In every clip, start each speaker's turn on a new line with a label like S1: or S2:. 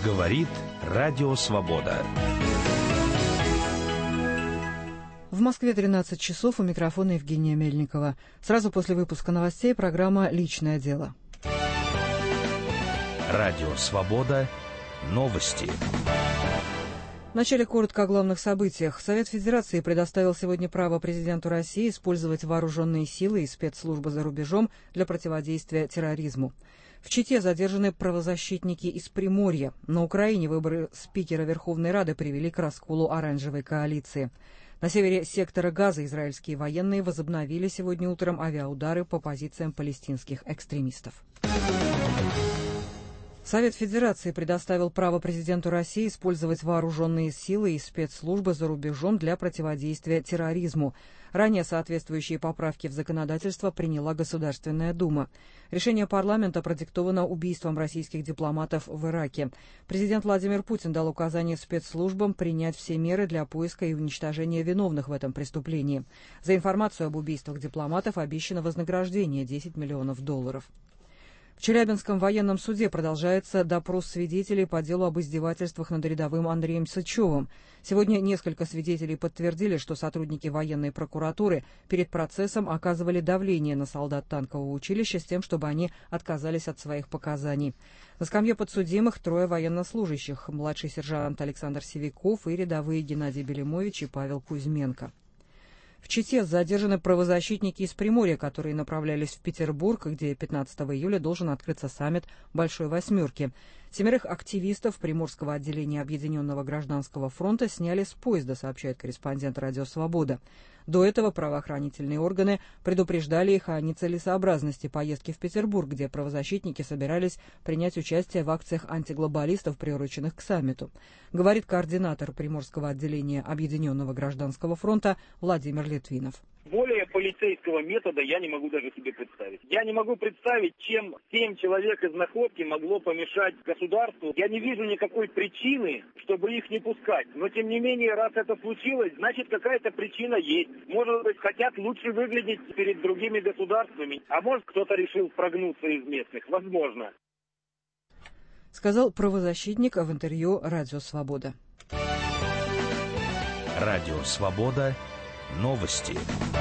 S1: Говорит Радио Свобода.
S2: В Москве 13 часов, у микрофона Евгения Мельникова. Сразу после выпуска новостей программа «Личное дело».
S1: Радио Свобода. Новости.
S2: Вначале коротко о главных событиях. Совет Федерации предоставил сегодня право президенту России использовать вооруженные силы и спецслужбы за рубежом для противодействия терроризму. В Чите задержаны правозащитники из Приморья. На Украине выборы спикера Верховной Рады привели к расколу оранжевой коалиции. На севере сектора Газа израильские военные возобновили сегодня утром авиаудары по позициям палестинских экстремистов. Совет Федерации предоставил право президенту России использовать вооруженные силы и спецслужбы за рубежом для противодействия терроризму. Ранее соответствующие поправки в законодательство приняла Государственная Дума. Решение парламента продиктовано убийством российских дипломатов в Ираке. Президент Владимир Путин дал указание спецслужбам принять все меры для поиска и уничтожения виновных в этом преступлении. За информацию об убийствах дипломатов обещано вознаграждение $10 миллионов. В Челябинском военном суде продолжается допрос свидетелей по делу об издевательствах над рядовым Андреем Сычевым. Сегодня несколько свидетелей подтвердили, что сотрудники военной прокуратуры перед процессом оказывали давление на солдат танкового училища с тем, чтобы они отказались от своих показаний. На скамье подсудимых 3 военнослужащих: младший сержант Александр Севиков и рядовые Геннадий Белимович и Павел Кузьменко. В Чите задержаны правозащитники из Приморья, которые направлялись в Петербург, где 15 июля должен открыться саммит «Большой восьмерки». 7 активистов Приморского отделения Объединенного гражданского фронта сняли с поезда, сообщает корреспондент «Радио Свобода». До этого правоохранительные органы предупреждали их о нецелесообразности поездки в Петербург, где правозащитники собирались принять участие в акциях антиглобалистов, приуроченных к саммиту. Говорит координатор Приморского отделения Объединенного гражданского фронта Владимир Литвинов.
S3: Более полицейского метода я не могу даже себе представить. Я не могу представить, чем 7 человек из находки могло помешать государству. Я не вижу никакой причины, чтобы их не пускать. Но, тем не менее, раз это случилось, значит, какая-то причина есть. Может быть, хотят лучше выглядеть перед другими государствами. А может, кто-то решил прогнуться из местных. Возможно.
S2: Сказал правозащитник в интервью «Радио Свобода».
S1: Радио Свобода. Новости.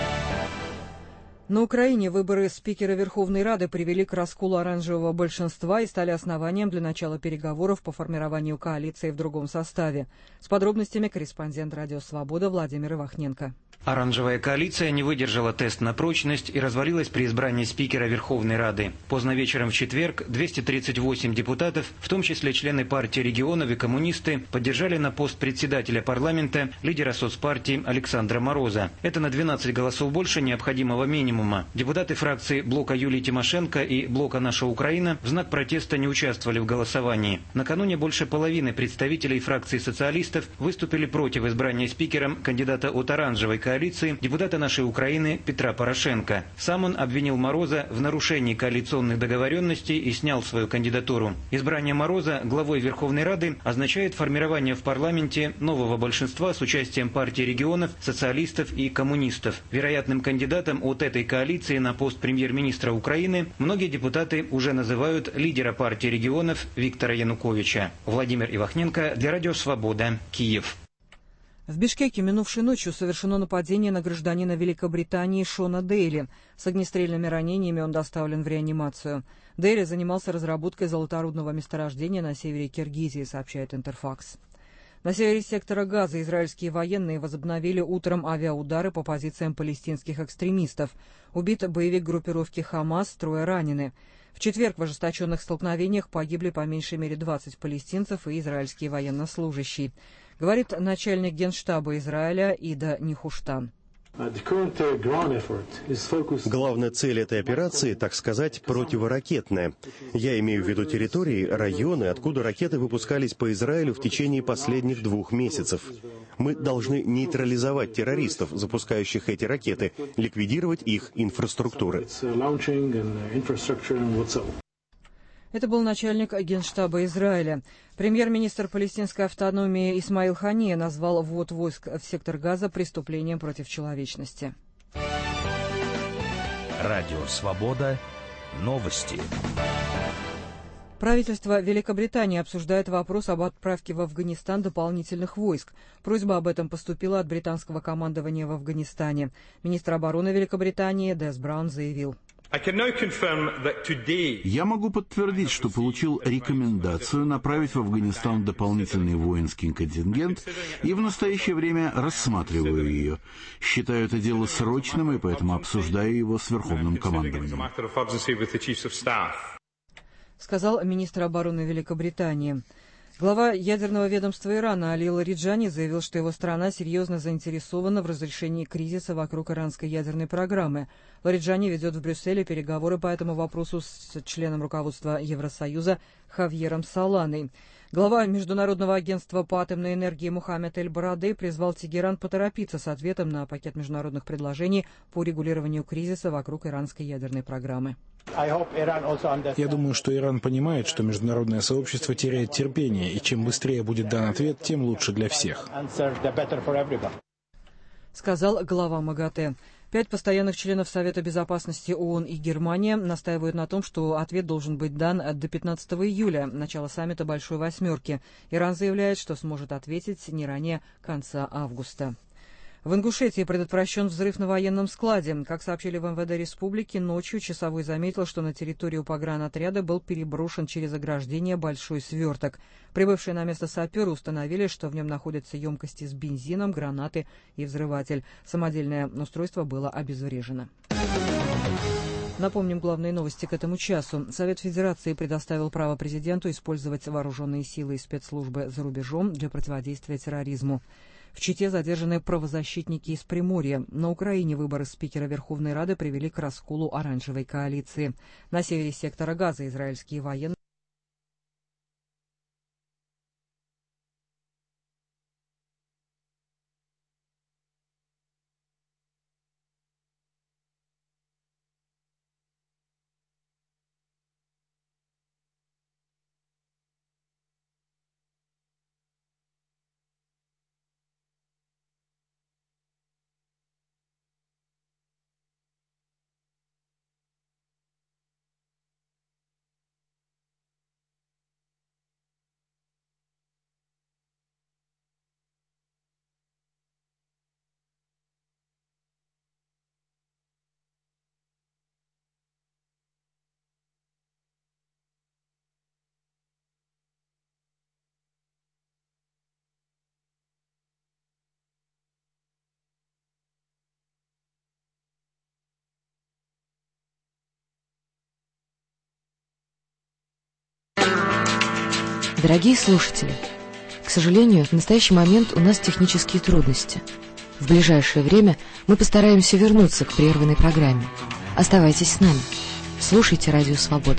S2: На Украине выборы спикера Верховной Рады привели к расколу оранжевого большинства и стали основанием для начала переговоров по формированию коалиции в другом составе. С подробностями корреспондент «Радио Свобода» Владимир Ивахненко.
S4: Оранжевая коалиция не выдержала тест на прочность и развалилась при избрании спикера Верховной Рады. Поздно вечером в четверг 238 депутатов, в том числе члены партии регионов и коммунисты, поддержали на пост председателя парламента лидера соцпартии Александра Мороза. Это на 12 голосов больше необходимого минимума. Депутаты фракции блока Юлии Тимошенко и блока «Наша Украина» в знак протеста не участвовали в голосовании. Накануне больше половины представителей фракции социалистов выступили против избрания спикером кандидата от оранжевой коалиции, депутата «Нашей Украины» Петра Порошенко. Сам он обвинил Мороза в нарушении коалиционных договоренностей и снял свою кандидатуру. Избрание Мороза главой Верховной Рады означает формирование в парламенте нового большинства с участием партии регионов, социалистов и коммунистов. Вероятным кандидатом от этой коалиции на пост премьер-министра Украины многие депутаты уже называют лидера партии регионов Виктора Януковича. Владимир Ивахненко для Радио Свобода, Киев.
S2: В Бишкеке минувшей ночью совершено нападение на гражданина Великобритании Шона Дейли. С огнестрельными ранениями он доставлен в реанимацию. Дейли занимался разработкой золоторудного месторождения на севере Киргизии, сообщает Интерфакс. На севере сектора Газа израильские военные возобновили утром авиаудары по позициям палестинских экстремистов. Убит боевик группировки «Хамас», 3 ранены. В четверг в ожесточенных столкновениях погибли по меньшей мере 20 палестинцев и израильские военнослужащие, говорит начальник Генштаба Израиля Ида Нихуштан.
S5: Главная цель этой операции, так сказать, противоракетная. Я имею в виду территории, районы, откуда ракеты выпускались по Израилю в течение последних 2 месяцев. Мы должны нейтрализовать террористов, запускающих эти ракеты, ликвидировать их инфраструктуры.
S2: Это был начальник Генштаба Израиля. Премьер-министр палестинской автономии Исмаил Хания назвал ввод войск в сектор Газа преступлением против человечности.
S1: Радио Свобода. Новости.
S2: Правительство Великобритании обсуждает вопрос об отправке в Афганистан дополнительных войск. Просьба об этом поступила от британского командования в Афганистане. Министр обороны Великобритании Дес Браун заявил:
S6: «Я могу подтвердить, что получил рекомендацию направить в Афганистан дополнительный воинский контингент и в настоящее время рассматриваю ее. Считаю это дело срочным и поэтому обсуждаю его с Верховным командованием»,
S2: сказал министр обороны Великобритании. Глава ядерного ведомства Ирана Али Лариджани заявил, что его страна серьезно заинтересована в разрешении кризиса вокруг иранской ядерной программы. Лариджани ведет в Брюсселе переговоры по этому вопросу с членом руководства Евросоюза Хавьером Соланой. Глава Международного агентства по атомной энергии Мухаммед Эль-Барадей призвал Тегеран поторопиться с ответом на пакет международных предложений по регулированию кризиса вокруг иранской ядерной программы.
S7: Я думаю, что Иран понимает, что международное сообщество теряет терпение, и чем быстрее будет дан ответ, тем лучше для всех,
S2: сказал глава МАГАТЭ. 5 постоянных членов Совета безопасности ООН и Германия настаивают на том, что ответ должен быть дан до 15 июля, начала саммита Большой Восьмерки. Иран заявляет, что сможет ответить не ранее конца августа. В Ингушетии предотвращен взрыв на военном складе. Как сообщили в МВД республики, ночью часовой заметил, что на территорию погранотряда был переброшен через ограждение большой сверток. Прибывшие на место саперы установили, что в нем находятся емкости с бензином, гранаты и взрыватель. Самодельное устройство было обезврежено. Напомним главные новости к этому часу. Совет Федерации предоставил право президенту использовать вооруженные силы и спецслужбы за рубежом для противодействия терроризму. В Чите задержаны правозащитники из Приморья. На Украине выборы спикера Верховной Рады привели к расколу оранжевой коалиции. На севере сектора Газа израильские военные
S8: Дорогие слушатели, к сожалению, в настоящий момент у нас технические трудности. В ближайшее время мы постараемся вернуться к прерванной программе. Оставайтесь с нами. Слушайте Радио Свобода.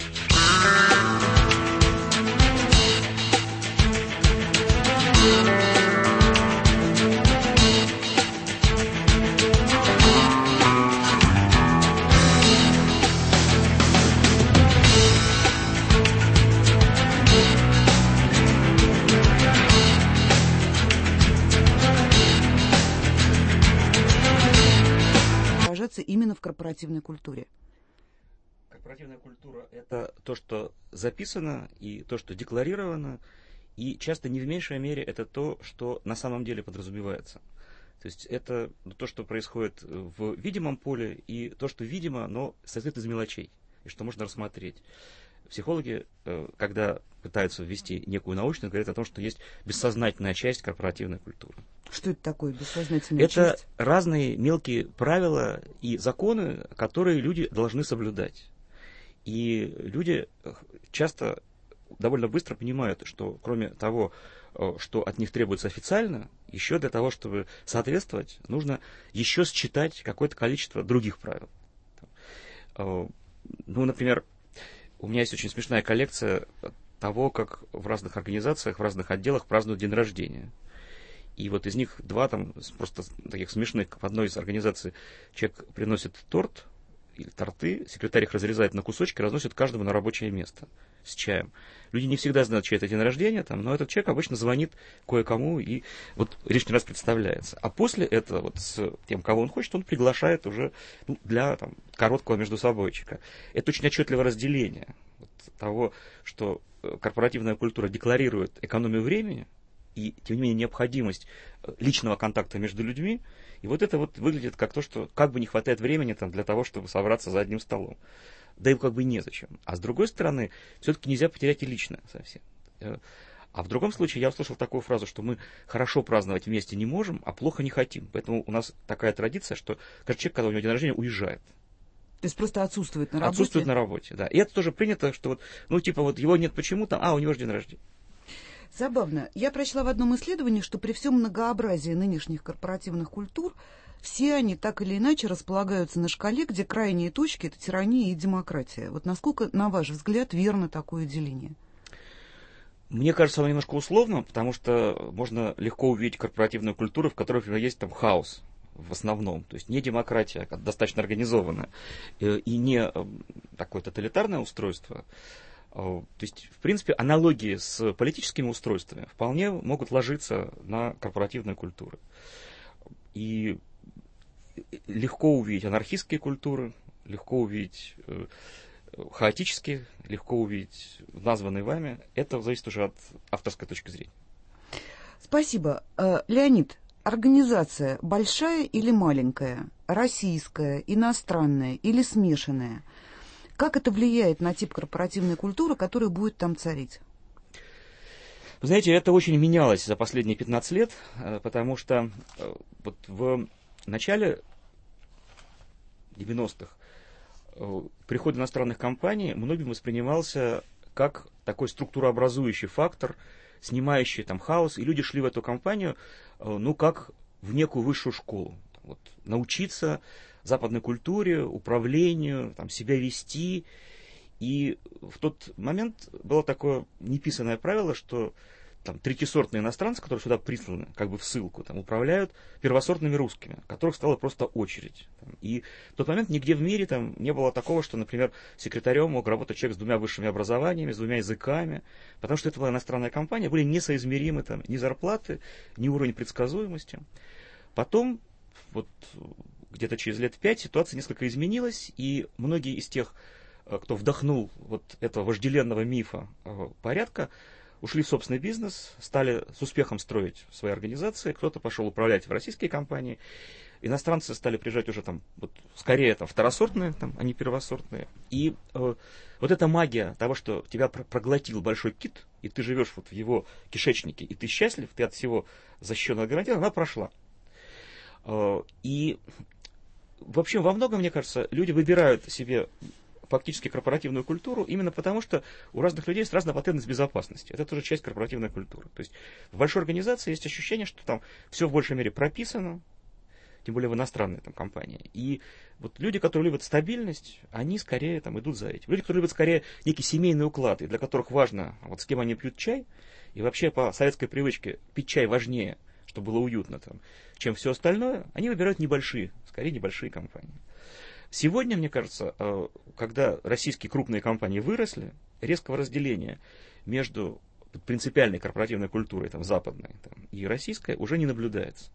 S9: Именно в корпоративной культуре.
S10: Корпоративная культура – это то, что записано, и то, что декларировано, и часто не в меньшей мере это то, что на самом деле подразумевается. То есть это то, что происходит в видимом поле, и то, что видимо, но состоит из мелочей, и что можно рассмотреть. Психологи, когда пытаются ввести некую научную, говорят о том, что есть бессознательная часть корпоративной культуры.
S9: Что это такое, бессознательная часть?
S10: Это разные мелкие правила и законы, которые люди должны соблюдать. И люди часто довольно быстро понимают, что кроме того, что от них требуется официально, еще для того, чтобы соответствовать, нужно еще считать какое-то количество других правил. Ну, например, у меня есть очень смешная коллекция того, как в разных организациях, в разных отделах празднуют день рождения. И вот из них 2 там просто таких смешных. В одной из организаций человек приносит торт или торты, секретарь их разрезает на кусочки, разносит каждому на рабочее место с чаем. Люди не всегда знают, чей это день рождения, там, но этот человек обычно звонит кое-кому и вот лишний раз представляется. А после этого вот с тем, кого он хочет, он приглашает уже для там, короткого междусобойчика. Это очень отчетливое разделение. Вот, того, что корпоративная культура декларирует экономию времени и, тем не менее, необходимость личного контакта между людьми. И вот это вот выглядит как то, что как бы не хватает времени там, для того, чтобы собраться за одним столом. Да и как бы незачем. А с другой стороны, все-таки нельзя потерять и личное совсем. А в другом случае я услышал такую фразу, что мы хорошо праздновать вместе не можем, а плохо не хотим. Поэтому у нас такая традиция, что каждый человек, когда у него день рождения, уезжает.
S9: То есть просто отсутствует на работе?
S10: Отсутствует на работе, да. И это тоже принято, что вот, ну, типа, вот его нет почему-то, у него же день рождения.
S9: Забавно. Я прочла в одном исследовании, что при всем многообразии нынешних корпоративных культур все они так или иначе располагаются на шкале, где крайние точки – это тирания и демократия. Вот насколько, на ваш взгляд, верно такое деление?
S10: Мне кажется, оно немножко условно, потому что можно легко увидеть корпоративную культуру, в которой, например, есть там хаос в основном. То есть не демократия, а достаточно организованная, и не такое тоталитарное устройство. То есть, в принципе, аналогии с политическими устройствами вполне могут ложиться на корпоративную культуру. И легко увидеть анархистские культуры, легко увидеть хаотические, легко увидеть названные вами. Это зависит уже от авторской точки зрения.
S9: Спасибо. Леонид, организация большая или маленькая? Российская, иностранная или смешанная? Как это влияет на тип корпоративной культуры, которая будет там царить?
S10: Вы знаете, это очень менялось за последние 15 лет, потому что вот в начале 90-х приход иностранных компаний многим воспринимался как такой структурообразующий фактор, снимающий там хаос, и люди шли в эту компанию, ну, как в некую высшую школу. Вот, научиться западной культуре, управлению, там, себя вести. И в тот момент было такое неписанное правило, что там, третьесортные иностранцы, которые сюда присланы, как бы в ссылку, там, управляют первосортными русскими, которых стала просто очередь. И в тот момент нигде в мире там, не было такого, что, например, секретарем мог работать человек с 2 высшими образованиями, с 2 языками, потому что это была иностранная компания, были несоизмеримы там, ни зарплаты, ни уровень предсказуемости. Потом, вот где-то через лет 5 ситуация несколько изменилась, и многие из тех, кто вдохнул вот этого вожделенного мифа порядка, ушли в собственный бизнес, стали с успехом строить свои организации, кто-то пошел управлять в российские компании, иностранцы стали приезжать уже там, вот, скорее там, второсортные, там, а не первосортные. И вот эта магия того, что тебя проглотил большой кит, и ты живешь вот в его кишечнике, и ты счастлив, ты от всего защищен, гарантирован, она прошла. И в общем, во многом, мне кажется, люди выбирают себе фактически корпоративную культуру именно потому, что у разных людей есть разная потребность в безопасности. Это тоже часть корпоративной культуры. То есть в большой организации есть ощущение, что там все в большей мере прописано, тем более в иностранной там, компании. И вот люди, которые любят стабильность, они скорее там, идут за этим. Люди, которые любят скорее некий семейный уклад, и для которых важно, вот с кем они пьют чай, и вообще по советской привычке пить чай важнее, чтобы было уютно там, чем все остальное, они выбирают скорее небольшие компании. Сегодня, мне кажется, когда российские крупные компании выросли, резкого разделения между принципиальной корпоративной культурой, там, западной там, и российской, уже не наблюдается.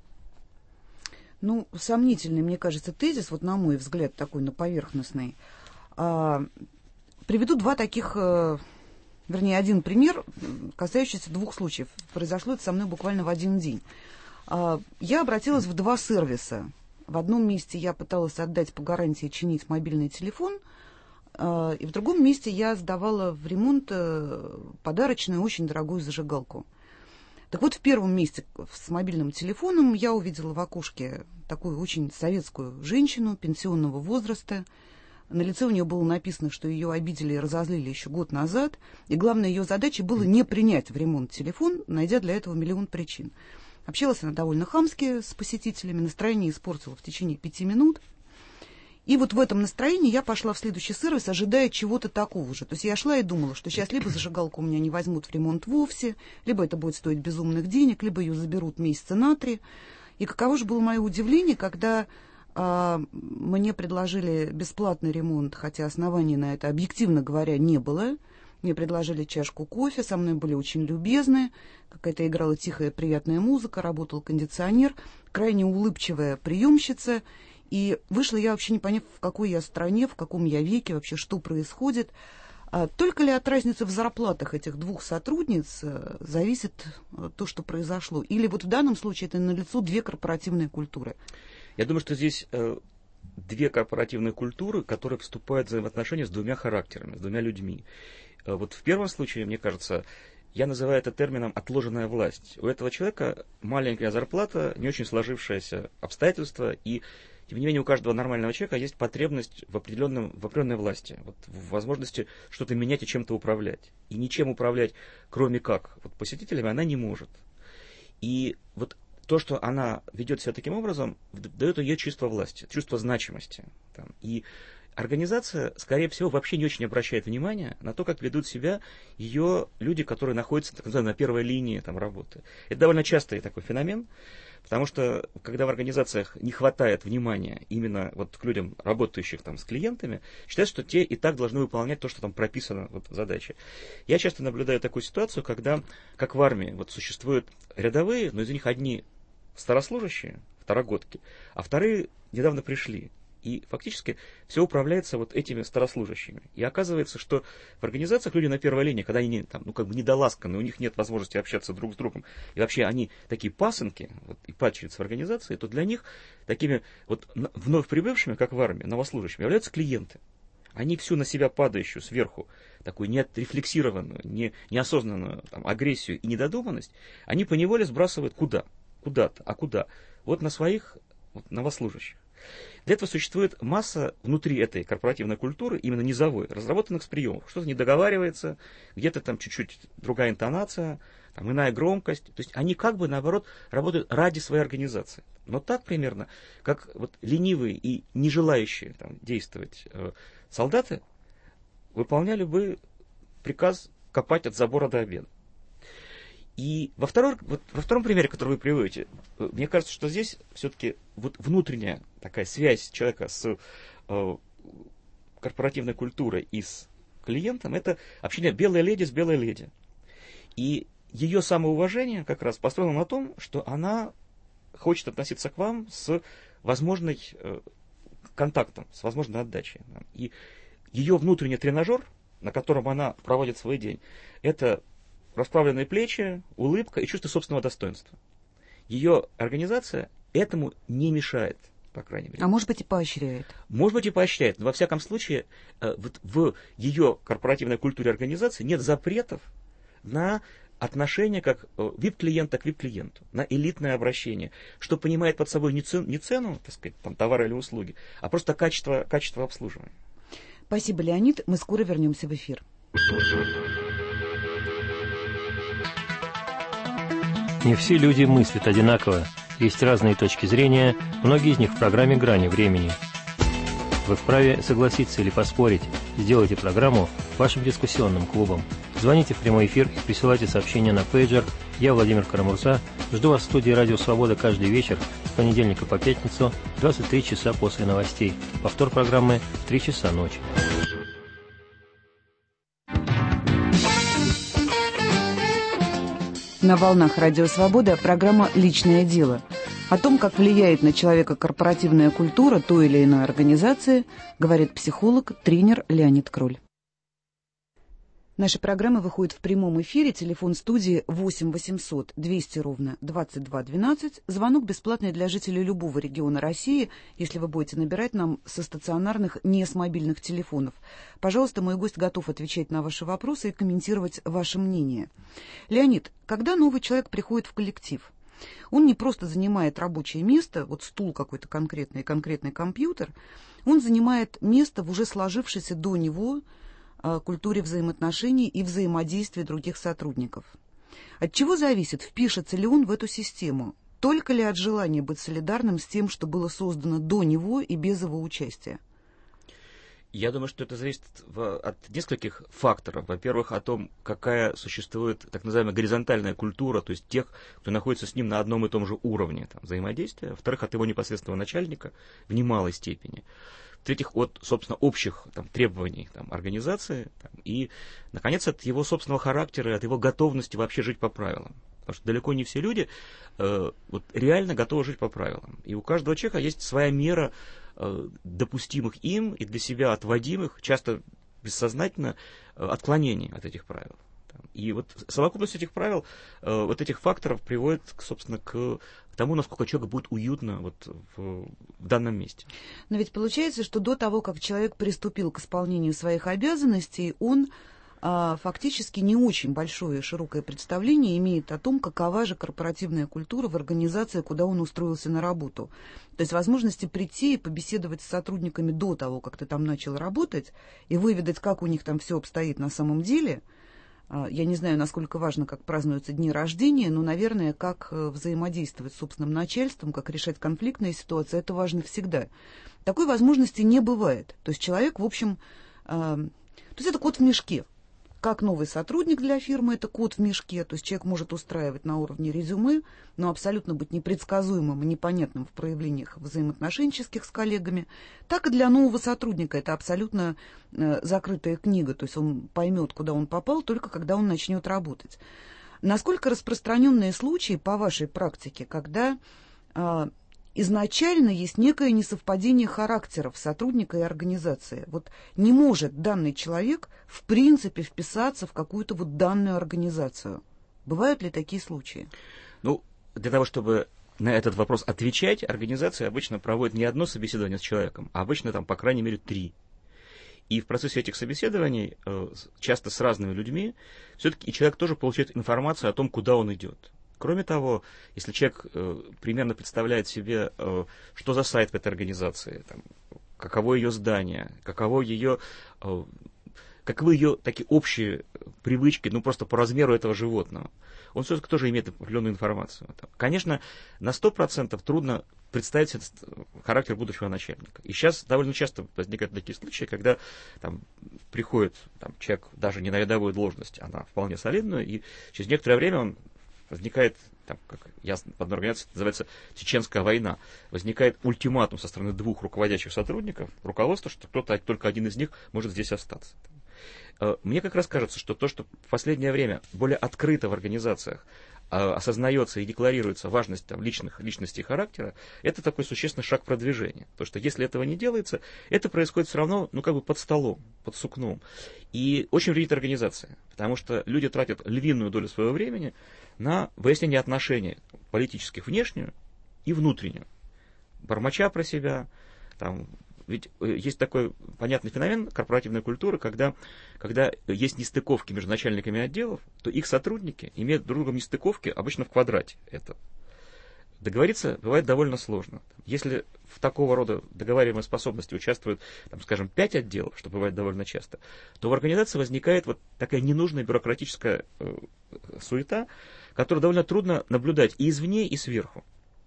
S9: Ну, сомнительный, мне кажется, тезис, вот на мой взгляд, такой, на поверхностный. Приведу 2 таких, вернее, один пример, касающийся 2 случаев. Произошло это со мной буквально в один день. Я обратилась в 2 сервиса. В одном месте я пыталась отдать по гарантии чинить мобильный телефон, и в другом месте я сдавала в ремонт подарочную, очень дорогую зажигалку. Так вот, в первом месте с мобильным телефоном я увидела в окошке такую очень советскую женщину пенсионного возраста. На лице у нее было написано, что ее обидели и разозлили еще год назад, и главной ее задачей было не принять в ремонт телефон, найдя для этого миллион причин. Общалась она довольно хамски с посетителями, настроение испортила в течение 5 минут. И вот в этом настроении я пошла в следующий сервис, ожидая чего-то такого же. То есть я шла и думала, что сейчас либо зажигалку у меня не возьмут в ремонт вовсе, либо это будет стоить безумных денег, либо ее заберут месяца на 3. И каково же было мое удивление, когда мне предложили бесплатный ремонт, хотя оснований на это, объективно говоря, не было. Мне предложили чашку кофе, со мной были очень любезны, какая-то играла тихая приятная музыка, работал кондиционер, крайне улыбчивая приемщица. И вышла я вообще не поняв, в какой я стране, в каком я веке, вообще что происходит. Только ли от разницы в зарплатах этих двух сотрудниц зависит то, что произошло? Или вот в данном случае это налицо две корпоративные культуры?
S10: Я думаю, что здесь две корпоративные культуры, которые вступают в взаимоотношения с двумя характерами, с двумя людьми. Вот в первом случае, мне кажется, я называю это термином «отложенная власть». У этого человека маленькая зарплата, не очень сложившиеся обстоятельства, и тем не менее, у каждого нормального человека есть потребность в определенной власти, вот, в возможности что-то менять и чем-то управлять. И ничем управлять, кроме как вот, посетителями, она не может. И вот то, что она ведет себя таким образом, дает ее чувство власти, чувство значимости. Там. И организация, скорее всего, вообще не очень обращает внимания на то, как ведут себя ее люди, которые находятся, так называемой, на первой линии там, работы. Это довольно частый такой феномен. Потому что, когда в организациях не хватает внимания именно вот к людям, работающих там с клиентами, считается, что те и так должны выполнять то, что там прописано вот, в задаче. Я часто наблюдаю такую ситуацию, когда, как в армии, вот существуют рядовые, но из них одни старослужащие, второгодки, а вторые недавно пришли. И фактически все управляется вот этими старослужащими. И оказывается, что в организациях люди на первой линии, когда они там, ну, как бы недоласканы, у них нет возможности общаться друг с другом, и вообще они такие пасынки, вот, и падчерицы в организации, то для них такими вот вновь прибывшими, как в армии, новослужащими, являются клиенты. Они всю на себя падающую сверху, такую неотрефлексированную, неосознанную там, агрессию и недодуманность, они поневоле сбрасывают куда? Куда-то. А куда? Вот на своих вот, новослужащих. Для этого существует масса внутри этой корпоративной культуры, именно низовой, разработанных с приемов. Что-то не договаривается, где-то там чуть-чуть другая интонация, там иная громкость. То есть они как бы, наоборот, работают ради своей организации. Но так примерно, как вот ленивые и не желающие там, действовать солдаты выполняли бы приказ копать от забора до обеда. И во втором примере, который вы приводите, мне кажется, что здесь все-таки вот внутренняя такая связь человека с корпоративной культурой и с клиентом, это общение белой леди с белой леди. И ее самоуважение как раз построено на том, что она хочет относиться к вам с возможной контактом, с возможной отдачей. И ее внутренний тренажер, на котором она проводит свой день, это расправленные плечи, улыбка и чувство собственного достоинства. Ее организация этому не мешает, по крайней мере.
S9: А может быть и поощряет.
S10: Может быть и поощряет. Но во всяком случае, вот в ее корпоративной культуре организации нет запретов на отношение как VIP-клиента к VIP-клиенту, на элитное обращение, что понимает под собой не цену, так сказать, там, товара или услуги, а просто качество обслуживания.
S9: Спасибо, Леонид. Мы скоро вернемся в эфир.
S11: Не все люди мыслят одинаково. Есть разные точки зрения, многие из них в программе «Грани времени». Вы вправе согласиться или поспорить. Сделайте программу вашим дискуссионным клубом. Звоните в прямой эфир и присылайте сообщения на пейджер. Я, Владимир Карамурза, жду вас в студии «Радио Свобода» каждый вечер с понедельника по пятницу в 23 часа после новостей. Повтор программы в 3 часа ночи.
S9: На волнах «Радио Свобода» программа «Личное дело». О том, как влияет на человека корпоративная культура той или иной организации, говорит психолог, тренер Леонид Кроль. Наша программа выходит в прямом эфире. Телефон студии 8 800 200 ровно 22 12. Звонок бесплатный для жителей любого региона России, если вы будете набирать нам со стационарных, не с мобильных телефонов. Пожалуйста, мой гость готов отвечать на ваши вопросы и комментировать ваше мнение. Леонид, когда новый человек приходит в коллектив, он не просто занимает рабочее место, вот стул какой-то конкретный компьютер, он занимает место в уже сложившейся до него культуре взаимоотношений и взаимодействия других сотрудников. От чего зависит, впишется ли он в эту систему? Только ли от желания быть солидарным с тем, что было создано до него и без его участия?
S10: Я думаю, что это зависит от нескольких факторов. Во-первых, о том, какая существует так называемая горизонтальная культура, то есть тех, кто находится с ним на одном и том же уровне там, взаимодействия. Во-вторых, от его непосредственного начальника в немалой степени. В-третьих, от, собственно, общих там, требований там, организации. Там, и, наконец, от его собственного характера, от его готовности вообще жить по правилам. Потому что далеко не все люди вот, реально готовы жить по правилам. И у каждого человека есть своя мера допустимых им и для себя отводимых, часто бессознательно отклонений от этих правил. И вот совокупность этих правил, вот этих факторов приводит, собственно, к тому, насколько человеку будет уютно вот в данном месте.
S9: Но ведь получается, что до того, как человек приступил к исполнению своих обязанностей, он фактически не очень большое и широкое представление имеет о том, какова же корпоративная культура в организации, куда он устроился на работу. То есть возможности прийти и побеседовать с сотрудниками до того, как ты там начал работать, и выведать, как у них там все обстоит на самом деле. Я не знаю, насколько важно, как празднуются дни рождения, но, наверное, как взаимодействовать с собственным начальством, как решать конфликтные ситуации, это важно всегда. Такой возможности не бывает. То есть человек, в общем, то есть это кот в мешке. Как новый сотрудник для фирмы, это кот в мешке, то есть человек может устраивать на уровне резюме, но абсолютно быть непредсказуемым и непонятным в проявлениях взаимоотношенческих с коллегами, так и для нового сотрудника это абсолютно закрытая книга, то есть он поймет, куда он попал, только когда он начнет работать. Насколько распространенные случаи по вашей практике, когда изначально есть некое несовпадение характеров сотрудника и организации. Вот не может данный человек в принципе вписаться в какую-то вот данную организацию. Бывают ли такие случаи?
S10: Ну, для того, чтобы на этот вопрос отвечать, организация обычно проводит не одно собеседование с человеком, а обычно там, по крайней мере, 3. И в процессе этих собеседований, часто с разными людьми, все-таки и человек тоже получает информацию о том, куда он идет. Кроме того, если человек примерно представляет себе, что за сайт в этой организации, там, каково ее здание, каковы ее такие общие привычки, ну просто по размеру этого животного, он все-таки тоже имеет определенную информацию. Конечно, на 100% трудно представить себе характер будущего начальника. И сейчас довольно часто возникают такие случаи, когда там приходит человек даже не на рядовую должность, она вполне солидную, и через некоторое время он возникает, там, как ясно, в одной организации называется «Чеченская война», возникает ультиматум со стороны 2 руководящих сотрудников, руководства, что кто-то, только один из них может здесь остаться. Мне как раз кажется, что то, что в последнее время более открыто в организациях осознается и декларируется важность личности и характера, это такой существенный шаг продвижения. Потому что если этого не делается, это происходит все равно, под столом, под сукном. И очень вредит организация, потому что люди тратят львиную долю своего времени на выяснение отношений политических внешнюю и внутреннюю. Бормоча про себя, ведь есть такой понятный феномен корпоративной культуры, когда есть нестыковки между начальниками отделов, то их сотрудники имеют друг с другом нестыковки обычно в квадрате этого. Договориться бывает довольно сложно. Если в такого рода договариваемой способности участвуют, 5 отделов, что бывает довольно часто, то в организации возникает вот такая ненужная бюрократическая суета, которую довольно трудно наблюдать и извне, и сверху.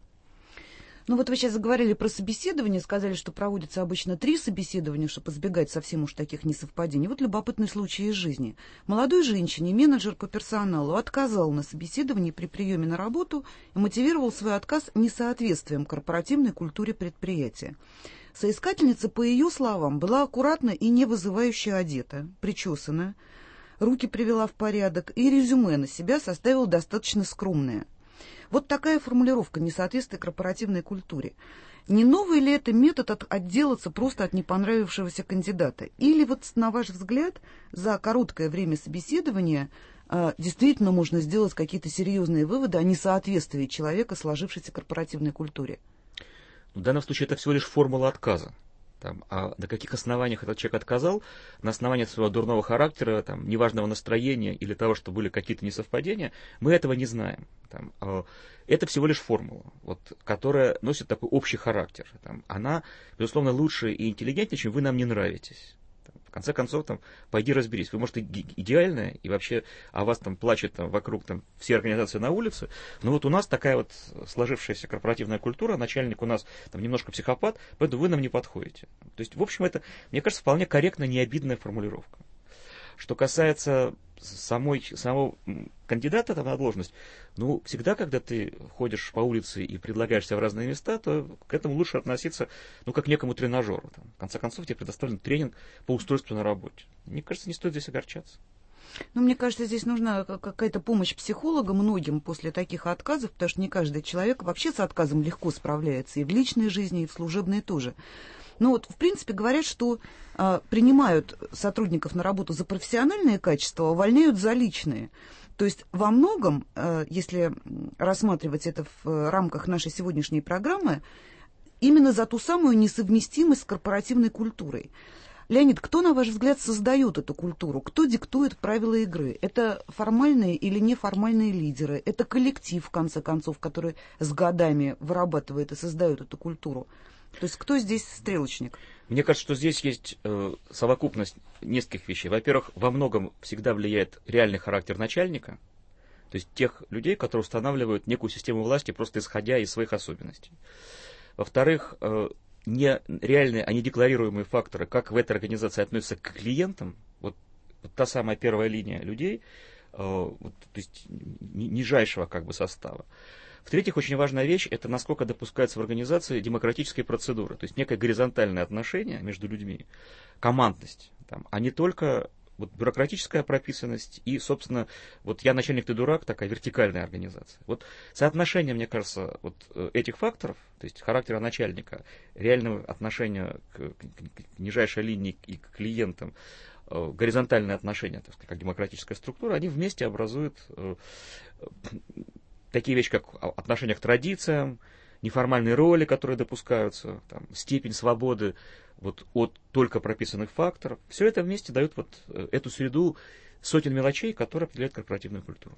S9: Ну вот вы сейчас заговорили про собеседование, сказали, что проводится обычно 3 собеседования, чтобы избегать совсем уж таких несовпадений. Вот любопытный случай из жизни. Молодой женщине менеджер по персоналу отказал на собеседовании при приеме на работу и мотивировал свой отказ несоответствием корпоративной культуре предприятия. Соискательница, по ее словам, была аккуратно и не вызывающе одета, причесана, руки привела в порядок и резюме на себя составила достаточно скромное. Вот такая формулировка несоответствия корпоративной культуре. Не новый ли это метод отделаться просто от непонравившегося кандидата? Или вот, на ваш взгляд, за короткое время собеседования действительно можно сделать какие-то серьезные выводы о несоответствии человека сложившейся корпоративной культуре?
S10: В данном случае это всего лишь формула отказа. А на каких основаниях этот человек отказал? На основании своего дурного характера, неважного настроения или того, что были какие-то несовпадения, мы этого не знаем. Это всего лишь формула, которая носит такой общий характер. Она, безусловно, лучше и интеллигентнее, чем вы нам не нравитесь. В конце концов, пойди разберись. Вы, может, идеальная, и вообще о вас плачут вокруг все организации на улице, но вот у нас такая вот сложившаяся корпоративная культура, начальник у нас немножко психопат, поэтому вы нам не подходите. То есть, в общем, это, мне кажется, вполне корректная, необидная формулировка. Что касается самого кандидата на должность, всегда, когда ты ходишь по улице и предлагаешь себя в разные места, то к этому лучше относиться, как к некому тренажеру. В конце концов, тебе предоставлен тренинг по устройству на работе. Мне кажется, не стоит здесь огорчаться.
S9: Мне кажется, здесь нужна какая-то помощь психолога многим после таких отказов, потому что не каждый человек вообще с отказом легко справляется и в личной жизни, и в служебной тоже. Но вот, в принципе, говорят, что принимают сотрудников на работу за профессиональные качества, а увольняют за личные. То есть во многом, если рассматривать это в рамках нашей сегодняшней программы, именно за ту самую несовместимость с корпоративной культурой. Леонид, кто, на ваш взгляд, создает эту культуру? Кто диктует правила игры? Это формальные или неформальные лидеры? Это коллектив, в конце концов, который с годами вырабатывает и создает эту культуру? То есть кто здесь стрелочник?
S10: Мне кажется, что здесь есть совокупность нескольких вещей. Во-первых, во многом всегда влияет реальный характер начальника, то есть тех людей, которые устанавливают некую систему власти, просто исходя из своих особенностей. Во-вторых, не реальные, а не декларируемые факторы, как в этой организации относятся к клиентам, вот та самая первая линия людей, то есть нижайшего как бы состава. В-третьих, очень важная вещь – это насколько допускается в организации демократические процедуры, то есть некое горизонтальное отношение между людьми, командность, а не только вот бюрократическая прописанность и, собственно, вот я начальник, ты дурак, такая вертикальная организация. Вот соотношение, мне кажется, вот этих факторов, то есть характера начальника, реального отношения к нижайшей линии и к клиентам, горизонтальные отношения, так сказать, как демократическая структура, они вместе образуют такие вещи, как отношение к традициям, неформальные роли, которые допускаются, степень свободы вот от только прописанных факторов. Все это вместе дает вот эту среду сотен мелочей, которые определяют корпоративную культуру.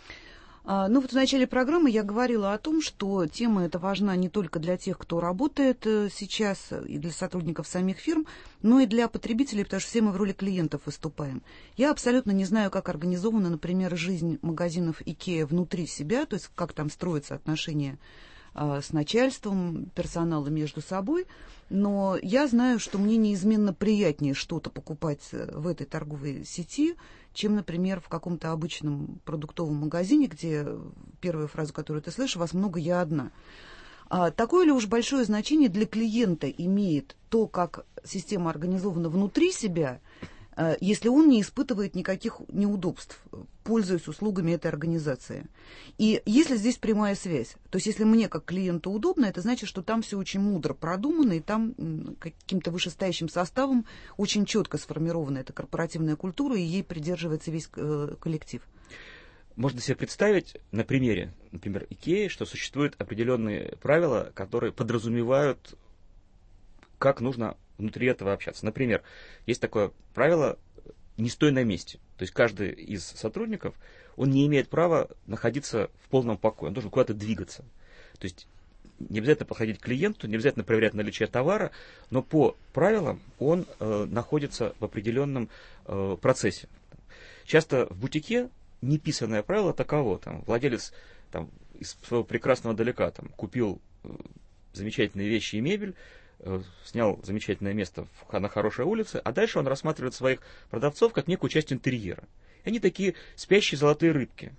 S9: Ну вот в начале программы я говорила о том, что тема эта важна не только для тех, кто работает сейчас, и для сотрудников самих фирм, но и для потребителей, потому что все мы в роли клиентов выступаем. Я абсолютно не знаю, как организована, например, жизнь магазинов IKEA внутри себя, то есть как там строятся отношения с начальством, персоналом между собой, но я знаю, что мне неизменно приятнее что-то покупать в этой торговой сети, чем, например, в каком-то обычном продуктовом магазине, где первую фразу, которую ты слышишь, «вас много, я одна». Такое ли уж большое значение для клиента имеет то, как система организована внутри себя, если он не испытывает никаких неудобств, пользуясь услугами этой организации? И если здесь прямая связь, то есть если мне как клиенту удобно, это значит, что там все очень мудро продумано, и там каким-то вышестоящим составом очень четко сформирована эта корпоративная культура, и ей придерживается весь коллектив.
S10: Можно себе представить на примере, например, IKEA, что существуют определенные правила, которые подразумевают, как нужно внутри этого общаться. Например, есть такое правило «не стой на месте». То есть каждый из сотрудников, он не имеет права находиться в полном покое, он должен куда-то двигаться. То есть не обязательно подходить к клиенту, не обязательно проверять наличие товара, но по правилам он находится в определенном процессе. Часто в бутике неписанное правило таково. Владелец из своего прекрасного далека купил замечательные вещи и мебель, снял замечательное место на хорошей улице, а дальше он рассматривает своих продавцов как некую часть интерьера. И они такие спящие золотые рыбки,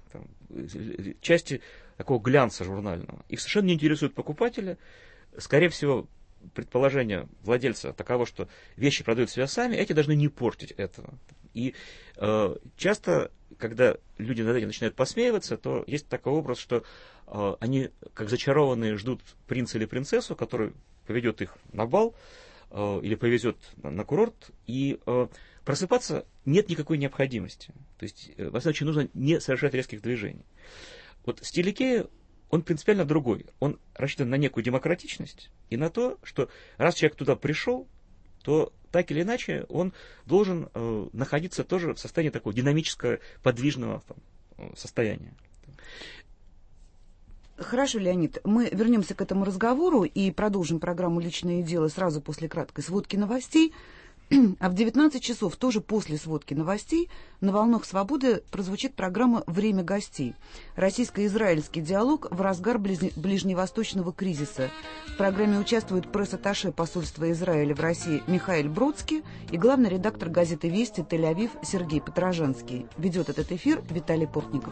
S10: части такого глянца журнального. Их совершенно не интересуют покупателя. Скорее всего, предположение владельца таково, что вещи продают себя сами, эти должны не портить этого. И часто, когда люди над этим начинают посмеиваться, то есть такой образ, что они, как зачарованные, ждут принца или принцессу, который поведет их на бал или повезет на курорт, и просыпаться нет никакой необходимости. То есть, во всяком случае, нужно не совершать резких движений. Вот стиль IKEA, он принципиально другой. Он рассчитан на некую демократичность и на то, что раз человек туда пришел, то так или иначе он должен находиться тоже в состоянии такого динамического, подвижного состояния.
S9: Хорошо, Леонид, мы вернемся к этому разговору и продолжим программу «Личное дело» сразу после краткой сводки новостей. А в 19 часов, тоже после сводки новостей, на «Волнах Свободы» прозвучит программа «Время гостей». Российско-израильский диалог в разгар ближневосточного кризиса. В программе участвуют пресс-атташе посольства Израиля в России Михаил Бродский и главный редактор газеты «Вести» Тель-Авив Сергей Подорожанский. Ведет этот эфир Виталий Портников.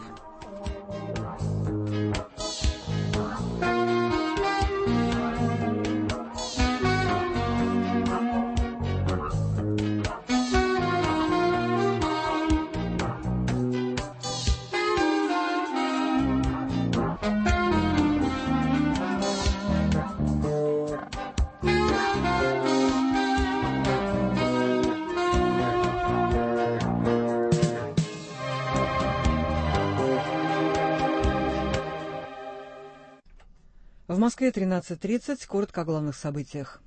S2: В Москве 13:30. Коротко о главных событиях.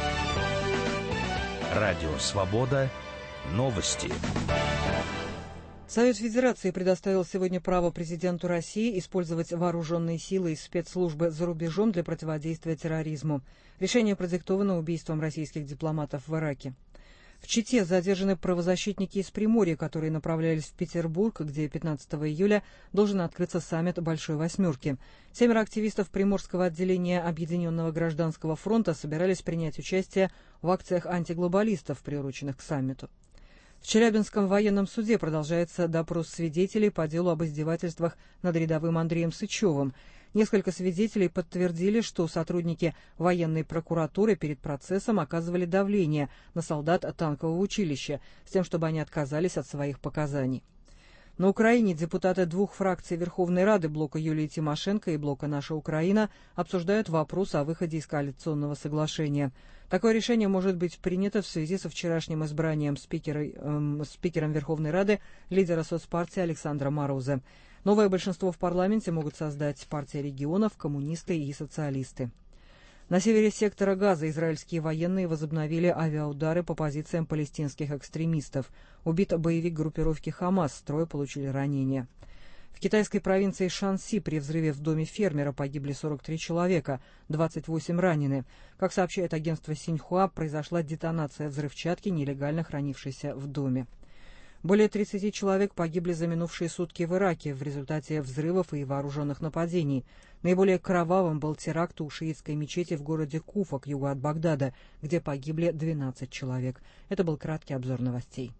S1: Радио «Свобода». Новости.
S2: Совет Федерации предоставил сегодня право президенту России использовать вооруженные силы и спецслужбы за рубежом для противодействия терроризму. Решение продиктовано убийством российских дипломатов в Ираке. В Чите задержаны правозащитники из Приморья, которые направлялись в Петербург, где 15 июля должен открыться саммит Большой Восьмерки. 7 активистов Приморского отделения Объединенного гражданского фронта собирались принять участие в акциях антиглобалистов, приуроченных к саммиту. В Челябинском военном суде продолжается допрос свидетелей по делу об издевательствах над рядовым Андреем Сычевым. Несколько свидетелей подтвердили, что сотрудники военной прокуратуры перед процессом оказывали давление на солдат танкового училища с тем, чтобы они отказались от своих показаний. На Украине депутаты двух фракций Верховной Рады, блока Юлии Тимошенко и блока «Наша Украина», обсуждают вопрос о выходе из коалиционного соглашения. Такое решение может быть принято в связи со вчерашним избранием спикером Верховной Рады лидера соцпартии Александра Мороза. Новое большинство в парламенте могут создать партия регионов, коммунисты и социалисты. На севере сектора Газа израильские военные возобновили авиаудары по позициям палестинских экстремистов. Убит боевик группировки «Хамас», 3 получили ранения. В китайской провинции Шанси при взрыве в доме фермера погибли 43 человека, 28 ранены. Как сообщает агентство Синьхуа, произошла детонация взрывчатки, нелегально хранившейся в доме. Более 30 человек погибли за минувшие сутки в Ираке в результате взрывов и вооруженных нападений. Наиболее кровавым был теракт у шиитской мечети в городе Куфа к югу от Багдада, где погибли 12 человек. Это был краткий обзор новостей.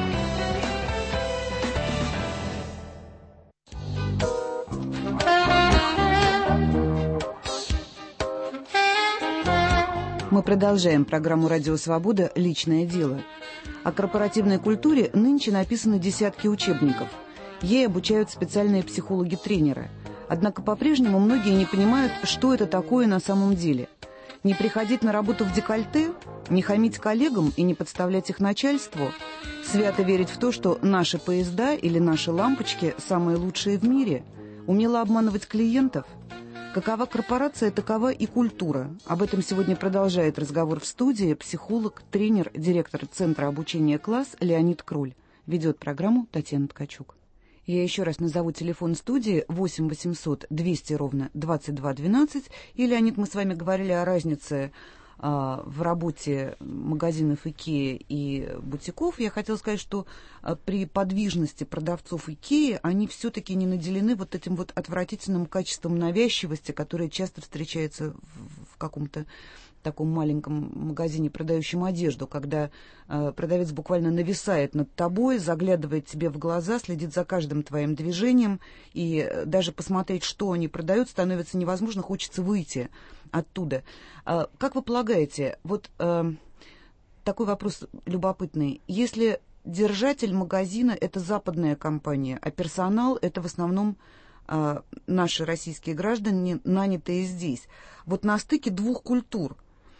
S9: Мы продолжаем программу «Радио Свобода. Личное дело». О корпоративной культуре нынче написаны десятки учебников. Ей обучают специальные психологи-тренеры. Однако по-прежнему многие не понимают, что это такое на самом деле. Не приходить на работу в декольте, не хамить коллегам и не подставлять их начальству, свято верить в то, что наши поезда или наши лампочки самые лучшие в мире, умело обманывать клиентов. Какова корпорация, такова и культура. Об этом сегодня продолжает разговор в студии психолог, тренер, директор Центра обучения «Класс» Леонид Круль. Ведет программу Татьяна Ткачук. Я еще раз назову телефон студии 8 800 200 ровно 22 12. И, Леонид, мы с вами говорили о разнице в работе магазинов Икеа и бутиков. Я хотела сказать, что при подвижности продавцов Икеа они все-таки не наделены вот этим вот отвратительным качеством навязчивости, которое часто встречается в каком-то таком маленьком магазине, продающем одежду, когда продавец буквально нависает над тобой, заглядывает тебе в глаза, следит за каждым твоим движением, и даже посмотреть, что они продают, становится невозможно, хочется выйти оттуда. Как вы полагаете, вот такой вопрос любопытный. Если держатель магазина – это западная компания, а персонал – это в основном наши российские граждане, нанятые здесь, вот на стыке двух культур,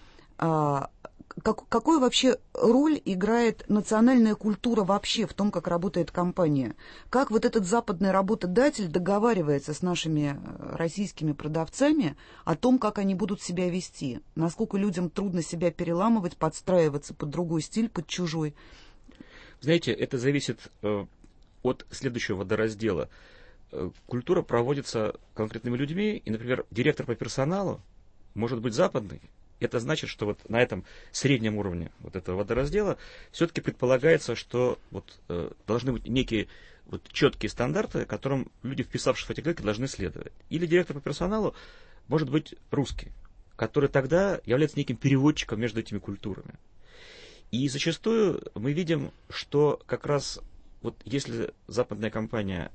S9: какую вообще роль играет национальная культура вообще в том, как работает компания? Как вот этот западный работодатель договаривается с нашими российскими продавцами о том, как они будут себя вести? Насколько людям трудно себя переламывать, подстраиваться под другой стиль, под чужой?
S10: Знаете, это зависит от следующего водораздела. Культура проводится конкретными людьми, и, например, директор по персоналу может быть западный. Это значит, что вот на этом среднем уровне вот этого водораздела все-таки предполагается, что вот, должны быть некие вот, четкие стандарты, которым люди, вписавшись в эти гайки, должны следовать. Или директор по персоналу может быть русский, который тогда является неким переводчиком между этими культурами. И зачастую мы видим, что как раз вот если западная компания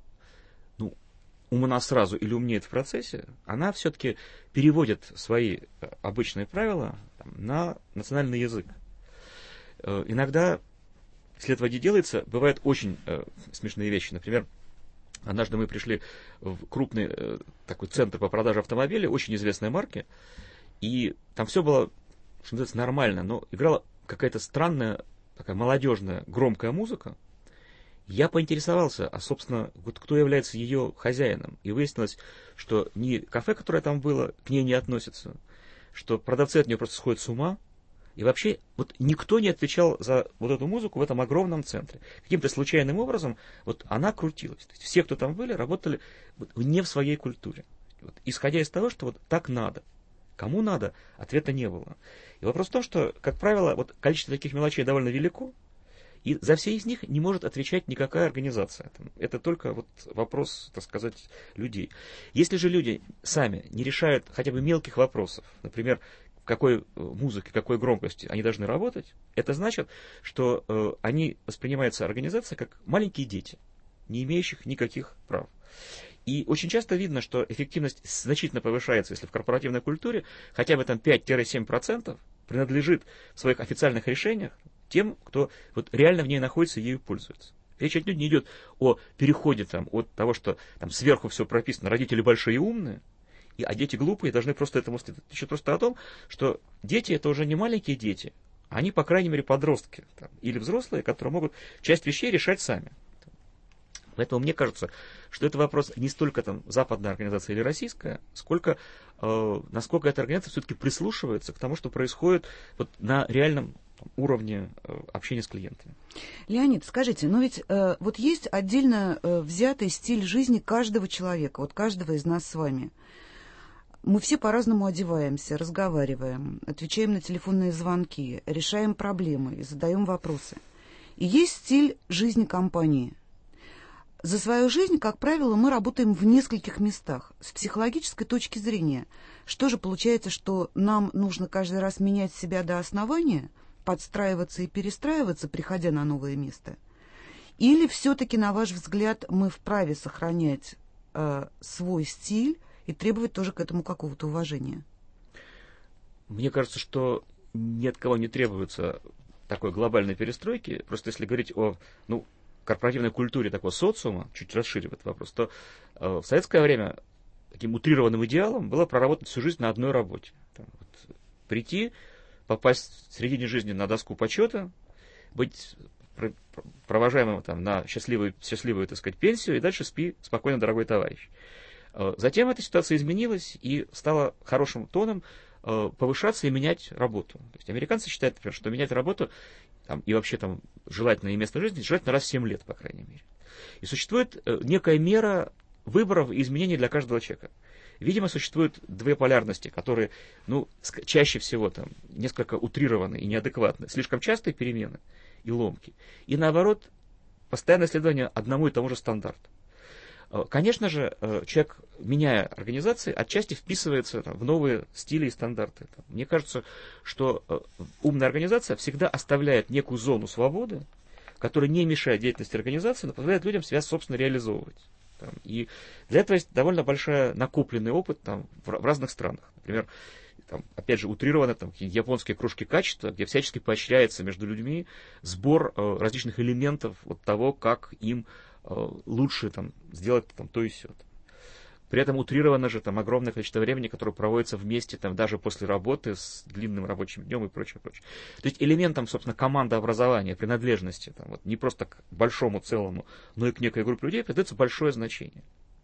S10: умна сразу или умнеет в процессе, она все-таки переводит свои обычные правила на национальный язык. Иногда, если этого не делается, бывают очень смешные вещи. Например, однажды мы пришли в крупный такой центр по продаже автомобилей, очень известной марки, и там все было, что называется, нормально, но играла какая-то странная, такая молодежная, громкая музыка. Я поинтересовался, а, собственно, вот кто является ее хозяином. И выяснилось, что ни кафе, которое там было, к ней не относится, что продавцы от нее просто сходят с ума. И вообще вот никто не отвечал за вот эту музыку в этом огромном центре. Каким-то случайным образом вот она крутилась. То есть все, кто там были, работали вот не в своей культуре. Вот, исходя из того, что вот так надо. Кому надо, ответа не было. И вопрос в том, что, как правило, вот количество таких мелочей довольно велико, и за все из них не может отвечать никакая организация. Это только вот вопрос, так сказать, людей. Если же люди сами не решают хотя бы мелких вопросов, например, в какой музыке, какой громкости они должны работать, это значит, что они воспринимаются организацией как маленькие дети, не имеющих никаких прав. И очень часто видно, что эффективность значительно повышается, если в корпоративной культуре хотя бы там 5-7% принадлежит в своих официальных решениях тем, кто вот реально в ней находится и ею пользуется. Речь отнюдь не идет о переходе там, от того, что там сверху все прописано, родители большие и умные, а дети глупые должны просто этому следовать. Речь идет просто о том, что дети это уже не маленькие дети, они, по крайней мере, подростки там, или взрослые, которые могут часть вещей решать сами. Поэтому мне кажется, что это вопрос не столько там, западная организация или российская, сколько насколько эта организация все-таки прислушивается к тому, что происходит вот, на реальном уровне общения с клиентами.
S9: Леонид, скажите, но ведь вот есть отдельно взятый стиль жизни каждого человека, вот каждого из нас с вами. Мы все по-разному одеваемся, разговариваем, отвечаем на телефонные звонки, решаем проблемы и задаем вопросы. И есть стиль жизни компании. За свою жизнь, как правило, мы работаем в нескольких местах. С психологической точки зрения, что же получается, что нам нужно каждый раз менять себя до основания, подстраиваться и перестраиваться, приходя на новое место? Или все-таки, на ваш взгляд, мы вправе сохранять свой стиль и требовать тоже к этому какого-то уважения?
S10: Мне кажется, что ни от кого не требуется такой глобальной перестройки. Просто если говорить о корпоративной культуре такого социума, чуть расширив этот вопрос, то в советское время таким утрированным идеалом было проработать всю жизнь на одной работе. Прийти, попасть в середине жизни на доску почета, быть провожаемым там, на счастливую, так сказать, пенсию, и дальше спи спокойно, дорогой товарищ. Затем эта ситуация изменилась и стала хорошим тоном повышаться и менять работу. То есть американцы считают, например, что менять работу там, и вообще там, желательно и место жизни желательно раз в 7 лет, по крайней мере. И существует некая мера выборов и изменений для каждого человека. Видимо, существуют две полярности, которые чаще всего там, несколько утрированы и неадекватны. Слишком частые перемены и ломки. И наоборот, постоянное следование одному и тому же стандарту. Конечно же, человек, меняя организации, отчасти вписывается в новые стили и стандарты. Мне кажется, что умная организация всегда оставляет некую зону свободы, которая не мешает деятельности организации, но позволяет людям себя, собственно, реализовывать. И для этого есть довольно большой накопленный опыт в разных странах. Например, опять же, утрированы японские кружки качества, где всячески поощряется между людьми сбор различных элементов от того, как им лучше сделать то и сё. При этом утрировано же огромное количество времени, которое проводится вместе даже после работы с длинным рабочим днем и прочее, прочее. То есть элементам, собственно, командообразования, принадлежности, не просто к большому целому, но и к некой группе людей придается большое значение.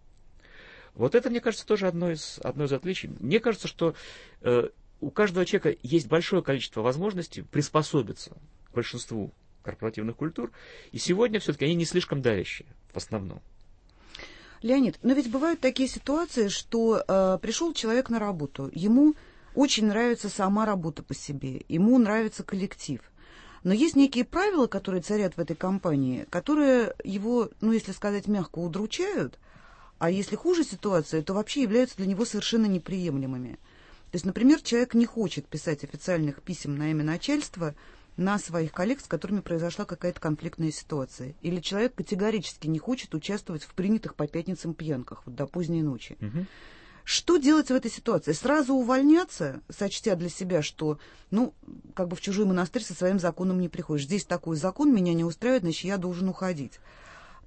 S10: Вот это, мне кажется, тоже одно из отличий. Мне кажется, что у каждого человека есть большое количество возможностей приспособиться к большинству корпоративных культур, и сегодня все-таки они не слишком давящие в основном.
S9: Леонид, но ведь бывают такие ситуации, что пришел человек на работу, ему очень нравится сама работа по себе, ему нравится коллектив, но есть некие правила, которые царят в этой компании, которые его, если сказать мягко, удручают, а если хуже ситуация, то вообще являются для него совершенно неприемлемыми. То есть, например, человек не хочет писать официальных писем на имя начальства на своих коллег, с которыми произошла какая-то конфликтная ситуация. Или человек категорически не хочет участвовать в принятых по пятницам пьянках до поздней ночи. Угу. Что делать в этой ситуации? Сразу увольняться, сочтя для себя, что, в чужой монастырь со своим законом не приходишь. Здесь такой закон, меня не устраивает, значит, я должен уходить.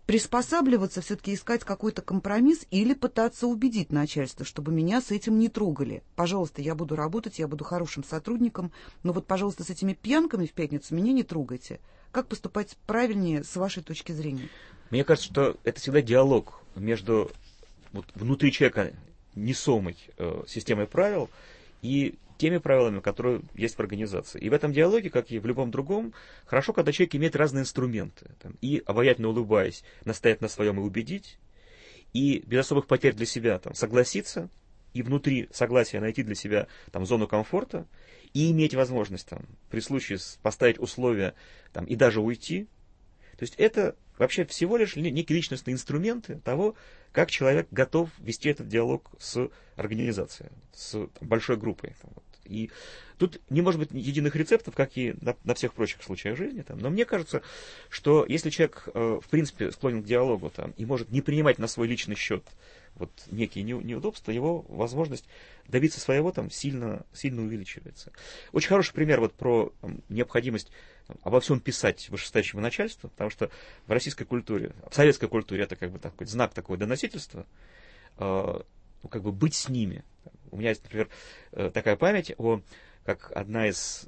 S9: приспосабливаться, все-таки искать какой-то компромисс или пытаться убедить начальство, чтобы меня с этим не трогали. Пожалуйста, я буду работать, я буду хорошим сотрудником, но вот, пожалуйста, с этими пьянками в пятницу меня не трогайте. Как поступать правильнее с вашей точки зрения?
S10: Мне кажется, что это всегда диалог между вот, внутри человека несомой системой правил и теми правилами, которые есть в организации. И в этом диалоге, как и в любом другом, хорошо, когда человек имеет разные инструменты. Там, и обаятельно улыбаясь, настоять на своем и убедить, и без особых потерь для себя там, согласиться, и внутри согласия найти для себя там, зону комфорта, и иметь возможность там, при случае поставить условия там, и даже уйти. То есть это вообще всего лишь некие личностные инструменты того, как человек готов вести этот диалог с организацией, с там, большой группой. Вот. И тут не может быть единых рецептов, как и на всех прочих случаях жизни. Там. Но мне кажется, что если человек, в принципе, склонен к диалогу там, и может не принимать на свой личный счет вот, некие неудобства, его возможность добиться своего там, сильно увеличивается. Очень хороший пример вот, про там, необходимость обо всем писать вышестоящему начальству, потому что в российской культуре, в советской культуре это как бы такой знак такого доносительства, как бы быть с ними. У меня есть, например, такая память, как одна из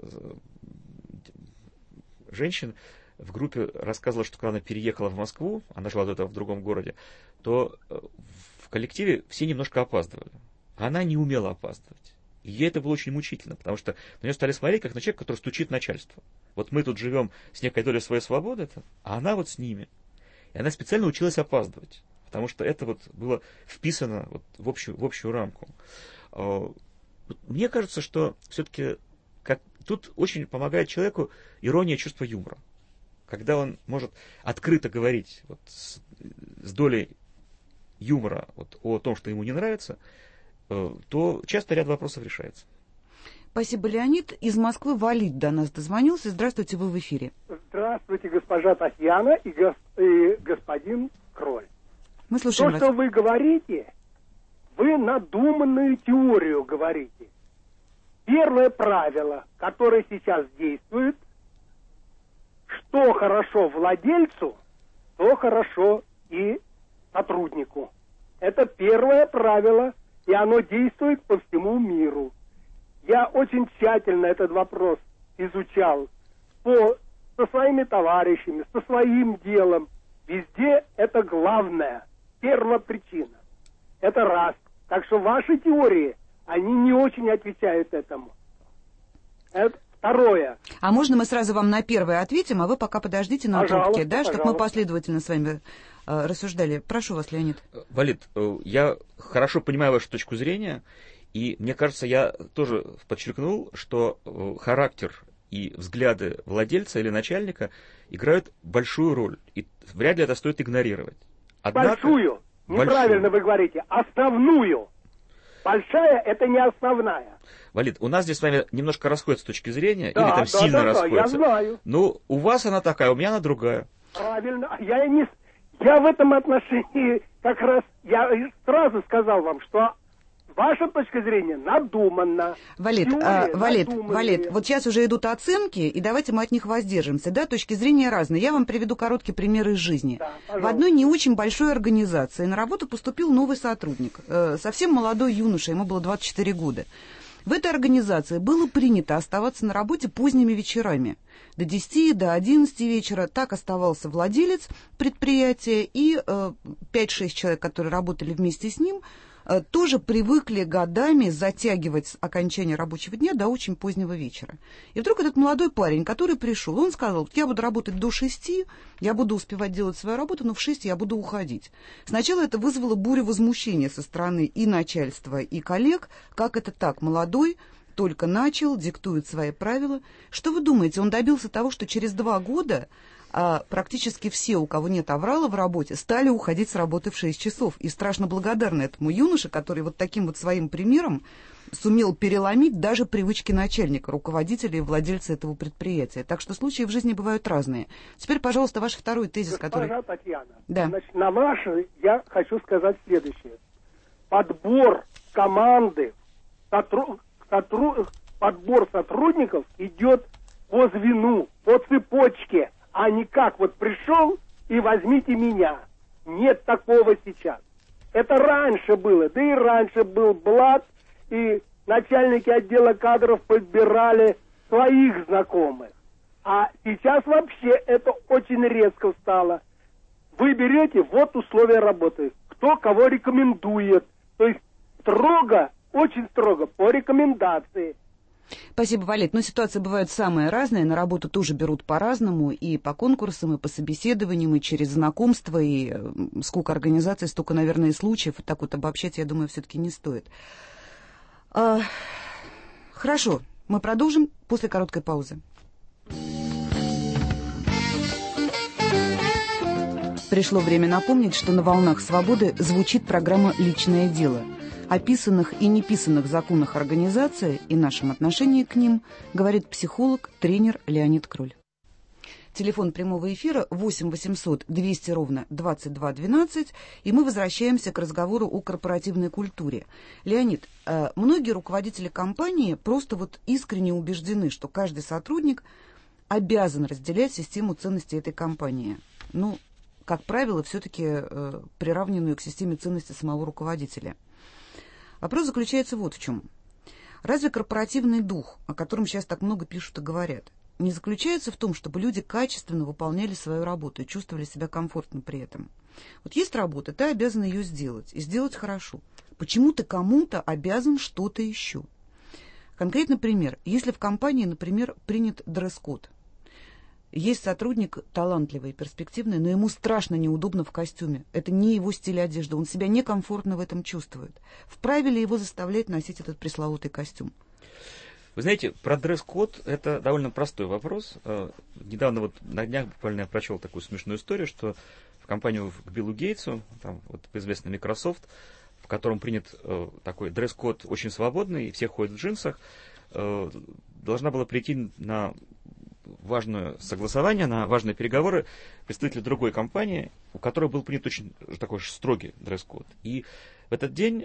S10: женщин в группе рассказывала, что когда она переехала в Москву, она жила до этого в другом городе, то в коллективе все немножко опаздывали. А она не умела опаздывать. И ей это было очень мучительно, потому что на нее стали смотреть, как на человека, который стучит начальству. Вот мы тут живем с некой долей своей свободы, а она вот с ними. И она специально училась опаздывать, потому что это вот было вписано вот в общую рамку. Мне кажется, что все-таки тут очень помогает человеку ирония, чувство юмора. Когда он может открыто говорить вот, с долей юмора вот, о том, что ему не нравится, то часто ряд вопросов решается.
S9: Спасибо, Леонид. Из Москвы Валид до нас дозвонился. Здравствуйте, вы в эфире.
S12: Здравствуйте, госпожа Татьяна и господин Кроль.
S9: Мы слушаем вас.
S12: То, что вы говорите, вы надуманную теорию говорите. Первое правило, которое сейчас действует, что хорошо владельцу, то хорошо и сотруднику. Это первое правило, и оно действует по всему миру. Я очень тщательно этот вопрос изучал со своими товарищами, со своим делом. Везде это главное, первопричина. Это раз. Так что ваши теории, они не очень отвечают этому. Это второе.
S9: А можно мы сразу вам на первое ответим, а вы пока подождите на трубке, да, чтобы мы последовательно с вами рассуждали. Прошу вас, Леонид.
S10: Валид, я хорошо понимаю вашу точку зрения, и мне кажется, я тоже подчеркнул, что характер и взгляды владельца или начальника играют большую роль, и вряд ли это стоит игнорировать. Однако,
S12: большую. Неправильно вы говорите. Основную. Большая — это не основная.
S10: Валид, у нас здесь с вами немножко расходятся точки зрения, или там сильно расходятся.
S12: Я знаю.
S10: Ну, у вас она такая, у меня она другая.
S12: Правильно. Я в этом отношении как раз, я сразу сказал вам, что ваша точка зрения надуманна.
S9: Валид, вот сейчас уже идут оценки, и давайте мы от них воздержимся. Да, точки зрения разные. Я вам приведу короткий пример из жизни. Да, в одной не очень большой организации на работу поступил новый сотрудник, совсем молодой юноша, ему было 24 года. В этой организации было принято оставаться на работе поздними вечерами. До 10, до 11 вечера так оставался владелец предприятия, и 5-6 человек, которые работали вместе с ним, тоже привыкли годами затягивать окончание рабочего дня до очень позднего вечера. И вдруг этот молодой парень, который пришел, он сказал: я буду работать до 6, я буду успевать делать свою работу, но в 6 я буду уходить. Сначала это вызвало бурю возмущения со стороны и начальства, и коллег. Как это так? Молодой, только начал, диктует свои правила. Что вы думаете, он добился того, что через 2 года практически все, у кого нет аврала в работе, стали уходить с работы в 6 часов. И страшно благодарны этому юноше, который вот таким вот своим примером сумел переломить даже привычки начальника, руководителя и владельца этого предприятия. Так что случаи в жизни бывают разные. Теперь, пожалуйста, ваш второй тезис,
S12: Госпожа Татьяна,
S9: да.
S12: Значит, на ваше я хочу сказать следующее. Подбор команды, подбор сотрудников идет по звену, по цепочке, а не как вот пришел и возьмите меня. Нет такого сейчас. Это раньше было. Да и раньше был блат, и начальники отдела кадров подбирали своих знакомых. А сейчас вообще это очень резко стало. Вы берете, вот условия работы. Кто кого рекомендует. То есть строго, очень строго, по рекомендации.
S9: Спасибо, Валерий. Но ситуации бывают самые разные. На работу тоже берут по-разному. И по конкурсам, и по собеседованиям, и через знакомства. И сколько организаций, столько, наверное, и случаев. Так вот обобщать, я думаю, все-таки не стоит. Хорошо. Мы продолжим после короткой паузы. Пришло время напомнить, что на «Волнах свободы» звучит программа «Личное дело». О писанных и неписанных законах организации и нашем отношении к ним говорит психолог, тренер Леонид Кроль. Телефон прямого эфира 8 800 200 ровно 22 12, и мы возвращаемся к разговору о корпоративной культуре. Леонид, многие руководители компании просто вот искренне убеждены, что каждый сотрудник обязан разделять систему ценностей этой компании. Ну, как правило, все-таки приравненную к системе ценностей самого руководителя. Вопрос заключается вот в чем. Разве корпоративный дух, о котором сейчас так много пишут и говорят, не заключается в том, чтобы люди качественно выполняли свою работу и чувствовали себя комфортно при этом? Вот есть работа, ты обязан ее сделать, и сделать хорошо. Почему ты кому-то обязан что-то еще? Конкретный пример. Если в компании, например, принят дресс-код, есть сотрудник талантливый, перспективный, но ему страшно неудобно в костюме. Это не его стиль одежды, он себя некомфортно в этом чувствует. Вправе ли его заставлять носить этот пресловутый костюм?
S10: Вы знаете, про дресс-код это довольно простой вопрос. Недавно вот на днях буквально я прочел такую смешную историю, что в компанию к Биллу Гейтсу, там вот известный Microsoft, в котором принят такой дресс-код очень свободный, и все ходят в джинсах, должна была прийти на важное согласование, на важные переговоры представитель другой компании, у которой был принят очень такой строгий дресс-код. И в этот день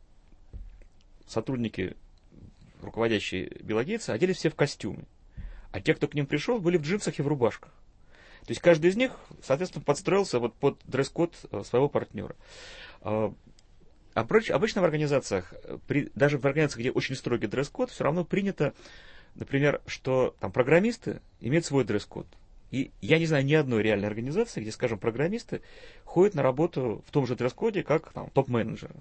S10: сотрудники, руководящие Билла Гейтса, оделись все в костюмы. А те, кто к ним пришел, были в джинсах и в рубашках. То есть каждый из них, соответственно, подстроился вот под дресс-код своего партнера. Обычно в организациях, даже в организациях, где очень строгий дресс-код, все равно принято, например, что там программисты имеют свой дресс-код. И я не знаю ни одной реальной организации, где, скажем, программисты ходят на работу в том же дресс-коде, как там, топ-менеджеры.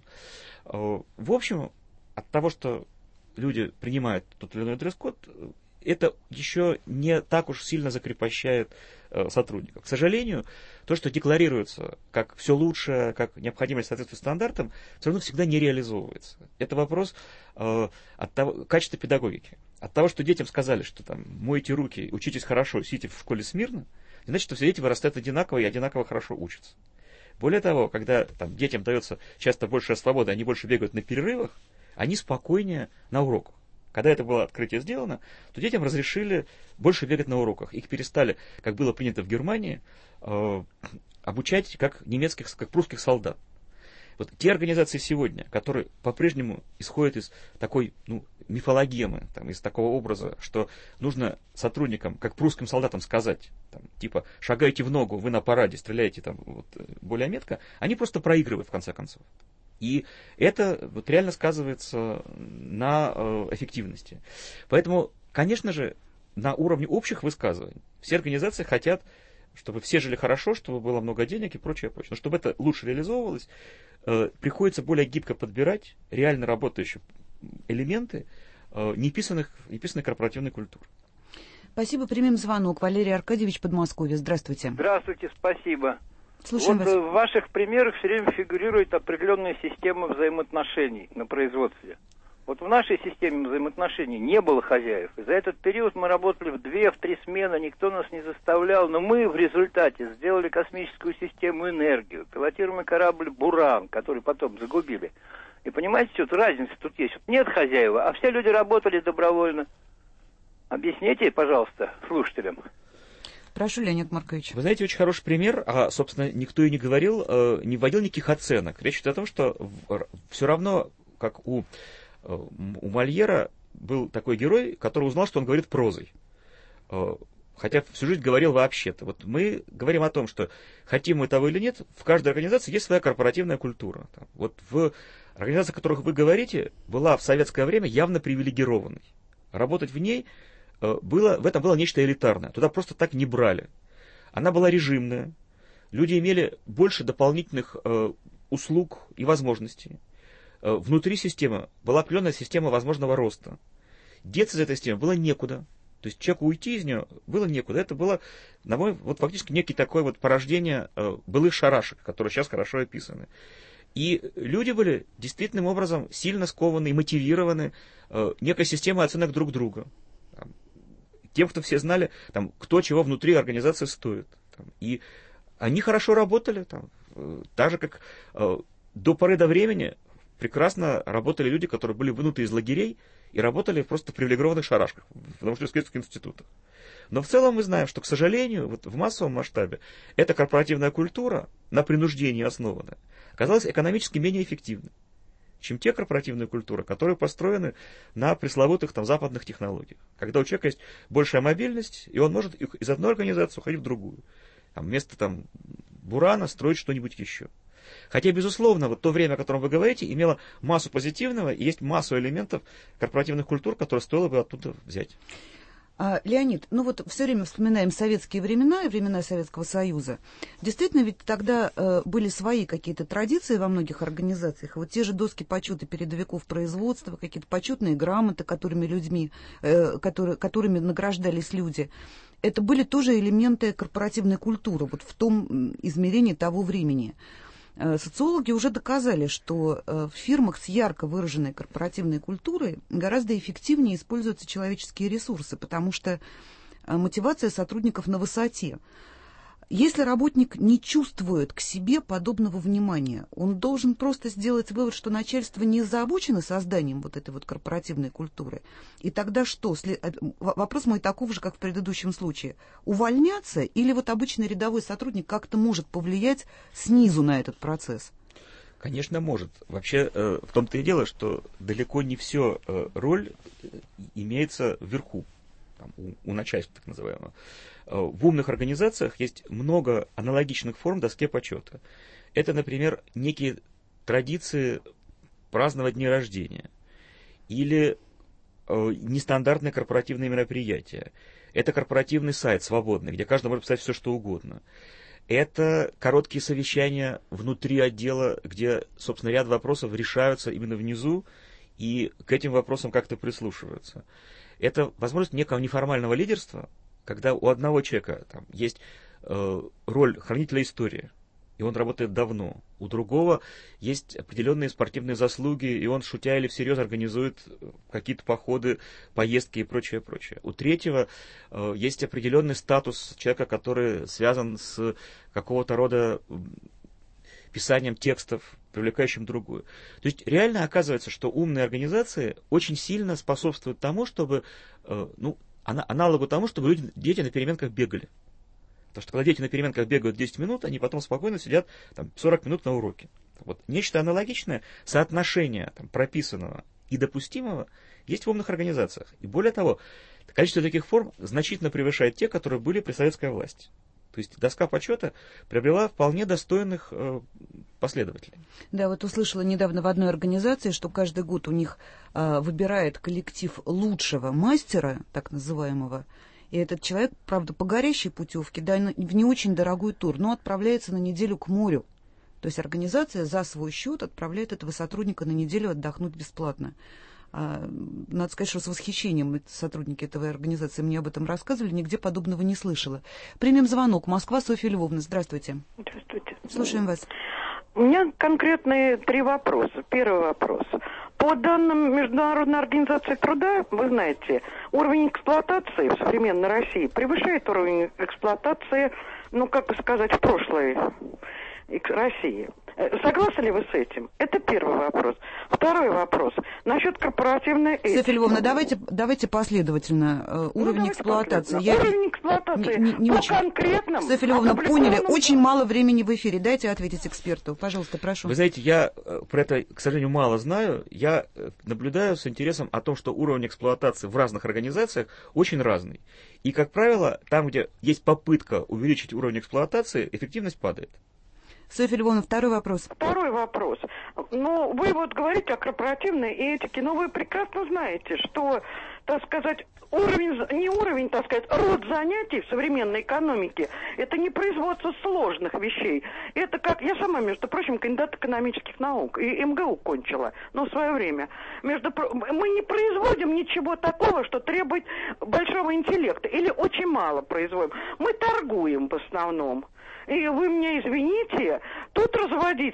S10: В общем, от того, что люди принимают тот или иной дресс-код, это еще не так уж сильно закрепощает сотрудников. К сожалению, то, что декларируется как все лучшее, как необходимость соответствовать стандартам, все равно всегда не реализовывается. Это вопрос качества педагогики. От того, что детям сказали, что там мойте руки, учитесь хорошо, сидите в школе смирно, не значит, что все дети вырастают одинаково и одинаково хорошо учатся. Более того, когда там, детям дается часто большая свобода, они больше бегают на перерывах, они спокойнее на уроках. Когда это было открытие сделано, то детям разрешили больше бегать на уроках. Их перестали, как было принято в Германии, обучать как немецких, как прусских солдат. Вот те организации сегодня, которые по-прежнему исходят из такой мифологемы, там, из такого образа, что нужно сотрудникам, как прусским солдатам сказать, там, типа, шагайте в ногу, вы на параде, стреляйте там, вот, более метко, они просто проигрывают в конце концов. И это вот реально сказывается на эффективности. Поэтому, конечно же, на уровне общих высказываний все организации хотят, чтобы все жили хорошо, чтобы было много денег и прочее, прочее. Но чтобы это лучше реализовывалось, приходится более гибко подбирать реально работающие элементы неписанной корпоративной культуры.
S9: Спасибо. Примем звонок. Валерий Аркадьевич, Подмосковье. Здравствуйте.
S3: Здравствуйте, спасибо.
S9: Слушаем вас.
S3: В ваших примерах все время фигурирует определенная система взаимоотношений на производстве. Вот в нашей системе взаимоотношений не было хозяев. И за этот период мы работали в 2-3 смены, никто нас не заставлял. Но мы в результате сделали космическую систему «Энергию», пилотируемый корабль «Буран», который потом загубили. И понимаете, что разница тут есть. Нет хозяева, а все люди работали добровольно. Объясните, пожалуйста, слушателям.
S9: Прошу, Леонид Маркович.
S10: Вы знаете, очень хороший пример, собственно, никто и не говорил, не вводил никаких оценок. Речь идет о том, что все равно, как у Мольера был такой герой, который узнал, что он говорит прозой. хотя всю жизнь говорил вообще-то. Вот мы говорим о том, что хотим мы того или нет, в каждой организации есть своя корпоративная культура. Вот в организации, о которых вы говорите, была в советское время явно привилегированной. Работать в ней в этом было нечто элитарное. Туда просто так не брали. Она была режимная. Люди имели больше дополнительных услуг и возможностей. Внутри системы была определенная система возможного роста. Деться из этой системы было некуда. То есть человеку уйти из нее было некуда. Это было, на мой, вот фактически некий такое вот порождение былых шарашек, которые сейчас хорошо описаны. И люди были действительным образом сильно скованы и мотивированы некой системой оценок друг друга. Тем, кто все знали, кто чего внутри организации стоит. И они хорошо работали. Так же, как до поры до времени прекрасно работали люди, которые были вынуты из лагерей и работали просто в привилегированных шарашках, в научно-исследовательских институтах. Но в целом мы знаем, что, к сожалению, вот в массовом масштабе эта корпоративная культура, на принуждении основанная, оказалась экономически менее эффективной, чем те корпоративные культуры, которые построены на пресловутых западных технологиях. Когда у человека есть большая мобильность, и он может из одной организации уходить в другую. Вместо бурана строить что-нибудь еще. Хотя, безусловно, вот то время, о котором вы говорите, имело массу позитивного, и есть массу элементов корпоративных культур, которые стоило бы оттуда взять.
S9: Леонид, все время вспоминаем советские времена и времена Советского Союза. Действительно, ведь тогда были свои какие-то традиции во многих организациях. Вот те же доски почета передовиков производства, какие-то почетные грамоты, которыми награждались люди. Это были тоже элементы корпоративной культуры, вот в том измерении того времени. Социологи уже доказали, что в фирмах с ярко выраженной корпоративной культурой гораздо эффективнее используются человеческие ресурсы, потому что мотивация сотрудников на высоте. Если работник не чувствует к себе подобного внимания, он должен просто сделать вывод, что начальство не озабочено созданием вот этой вот корпоративной культуры. И тогда что? Вопрос мой таков же, как в предыдущем случае. Увольняться или вот обычный рядовой сотрудник как-то может повлиять снизу на этот процесс?
S10: Конечно, может. Вообще, в том-то и дело, что далеко не все роль имеется вверху, у начальства так называемого. В умных организациях есть много аналогичных форм доске почета. Это, например, некие традиции праздновать дни рождения или нестандартные корпоративные мероприятия. Это корпоративный сайт свободный, где каждый может писать все, что угодно. Это короткие совещания внутри отдела, где, собственно, ряд вопросов решаются именно внизу, и к этим вопросам как-то прислушиваются. Это возможность некого неформального лидерства, когда у одного человека есть роль хранителя истории, и он работает давно. У другого есть определенные спортивные заслуги, и он, шутя или всерьез, организует какие-то походы, поездки и прочее, прочее. У третьего есть определенный статус человека, который связан с какого-то рода писанием текстов, привлекающим другую. То есть реально оказывается, что умные организации очень сильно способствуют тому, чтобы, аналогу тому, чтобы дети на переменках бегали. Потому что когда дети на переменках бегают 10 минут, они потом спокойно сидят 40 минут на уроке. Вот нечто аналогичное, соотношение прописанного и допустимого есть в умных организациях. И более того, количество таких форм значительно превышает те, которые были при советской власти. То есть доска почета приобрела вполне достойных последователей.
S9: Да, вот услышала недавно в одной организации, что каждый год у них выбирает коллектив лучшего мастера, так называемого, и этот человек, правда, по горящей путевке, да, в не очень дорогой тур, но отправляется на неделю к морю. То есть организация за свой счет отправляет этого сотрудника на неделю отдохнуть бесплатно. Надо сказать, что с восхищением сотрудники этой организации мне об этом рассказывали, нигде подобного не слышала. Примем звонок. Москва, Софья Львовна. Здравствуйте.
S13: Здравствуйте.
S9: Слушаем вас.
S13: У меня конкретные 3 вопроса. Первый вопрос. По данным Международной организации труда, вы знаете, уровень эксплуатации в современной России превышает уровень эксплуатации, в прошлой России. Согласны ли вы с этим? Это первый вопрос. Второй вопрос. Насчет корпоративной этики.
S9: Софья Львовна, давайте последовательно. Уровень эксплуатации.
S13: Уровень эксплуатации
S9: не
S13: по
S9: очень...
S13: конкретным...
S9: Софья Львовна, поняли. Очень мало времени в эфире. Дайте ответить эксперту. Пожалуйста, прошу.
S10: Вы знаете, я про это, к сожалению, мало знаю. Я наблюдаю с интересом о том, что уровень эксплуатации в разных организациях очень разный. И, как правило, там, где есть попытка увеличить уровень эксплуатации, эффективность падает.
S9: Софья Львовна, второй вопрос.
S13: Второй вопрос. Ну, вы вот говорите о корпоративной этике, но вы прекрасно знаете, что, так сказать, не уровень, так сказать, род занятий в современной экономике, это не производство сложных вещей. Это как, я сама, между прочим, кандидат экономических наук, и МГУ кончила, но в свое время. Мы не производим ничего такого, что требует большого интеллекта, или очень мало производим. Мы торгуем в основном. И вы меня извините, тут разводить,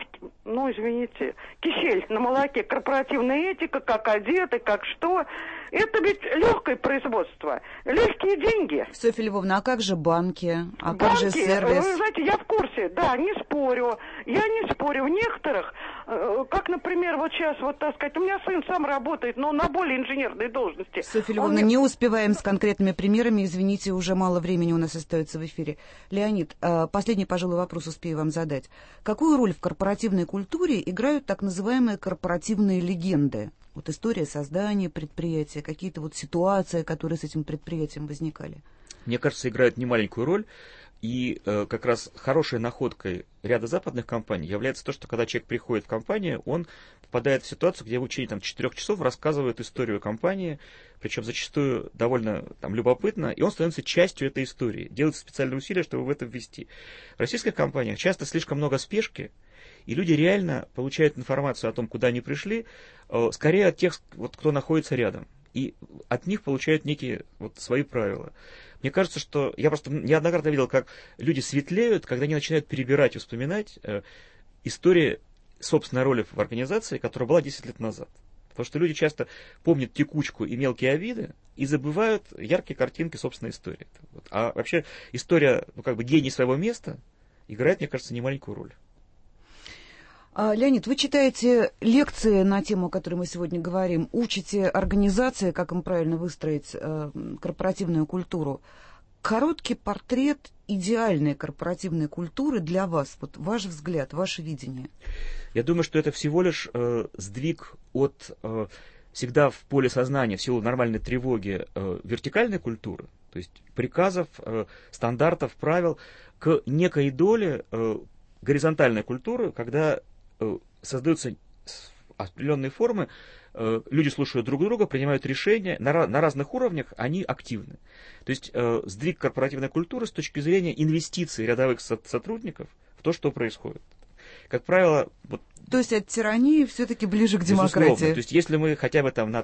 S13: кисель на молоке, корпоративная этика, как одеты, как что, это ведь легкое производство, легкие деньги.
S9: Софья Львовна, а как же банки, как же сервис?
S13: Вы знаете, я в курсе, да, не спорю, в некоторых, как, например, вот сейчас, вот, так сказать, у меня сын сам работает, но на более инженерной должности.
S9: Софья Львовна, не успеваем с конкретными примерами, извините, уже мало времени у нас остается в эфире. Леонид, последний, пожалуй, вопрос успею вам задать. Какую роль в корпоративной культуре играют так называемые корпоративные легенды? Вот история создания предприятия, какие-то вот ситуации, которые с этим предприятием возникали.
S10: Мне кажется, играют немаленькую роль. И как раз хорошей находкой ряда западных компаний является то, что когда человек приходит в компанию, он попадает в ситуацию, где в течение 4 часов рассказывает историю компании, причем зачастую довольно любопытно, и он становится частью этой истории. Делается специальные усилия, чтобы в это ввести. В российских компаниях часто слишком много спешки, и люди реально получают информацию о том, куда они пришли, скорее от тех, кто находится рядом. И от них получают некие свои правила. Мне кажется, что я просто неоднократно видел, как люди светлеют, когда они начинают перебирать и вспоминать истории собственной роли в организации, которая была 10 лет назад. Потому что люди часто помнят текучку и мелкие обиды и забывают яркие картинки собственной истории. А вообще история, гений своего места играет, мне кажется, немаленькую роль.
S9: Леонид, вы читаете лекции на тему, о которой мы сегодня говорим, учите организации, как им правильно выстроить корпоративную культуру. Короткий портрет идеальной корпоративной культуры для вас, вот ваш взгляд, ваше видение.
S10: Я думаю, что это всего лишь сдвиг от всегда в поле сознания, в силу нормальной тревоги, вертикальной культуры, то есть приказов, стандартов, правил, к некой доле горизонтальной культуры, когда создаются определенные формы, люди слушают друг друга, принимают решения, на разных уровнях они активны. То есть сдвиг корпоративной культуры с точки зрения инвестиций рядовых сотрудников в то, что происходит. Как правило...
S9: То есть от тирании все-таки ближе к демократии.
S10: Безусловно. То есть если мы хотя бы на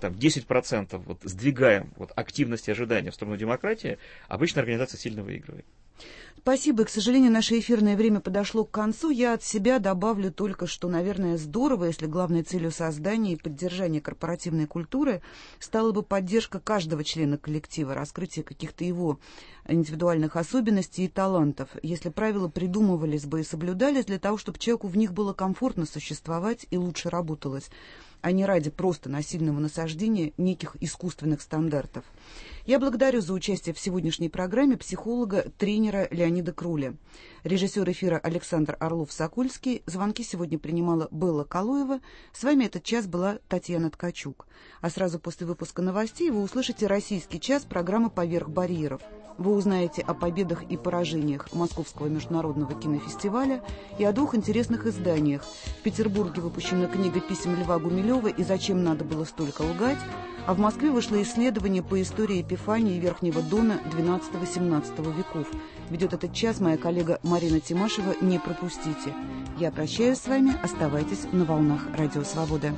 S10: 10% сдвигаем активность и ожидания в сторону демократии, обычно организация сильно выигрывает.
S9: Спасибо. К сожалению, наше эфирное время подошло к концу. Я от себя добавлю только, что, наверное, здорово, если главной целью создания и поддержания корпоративной культуры стала бы поддержка каждого члена коллектива, раскрытие каких-то его индивидуальных особенностей и талантов. Если правила придумывались бы и соблюдались для того, чтобы человеку в них было комфортно существовать и лучше работалось, а не ради просто насильного насаждения неких искусственных стандартов. Я благодарю за участие в сегодняшней программе психолога, тренера Леонида Круля. Режиссер эфира Александр Орлов-Сокольский. Звонки сегодня принимала Белла Калуева. С вами этот час была Татьяна Ткачук. А сразу после выпуска новостей вы услышите «Российский час» программы «Поверх барьеров». Вы узнаете о победах и поражениях Московского международного кинофестиваля и о 2 интересных изданиях. В Петербурге выпущена книга писем Льва Гумилева «И зачем надо было столько лгать?», а в Москве вышло исследование по истории Эпифании Верхнего Дона XII-XVIII веков. Ведет этот час моя коллега Марина Тимашева. Не пропустите. Я прощаюсь с вами. Оставайтесь на волнах Радио Свобода.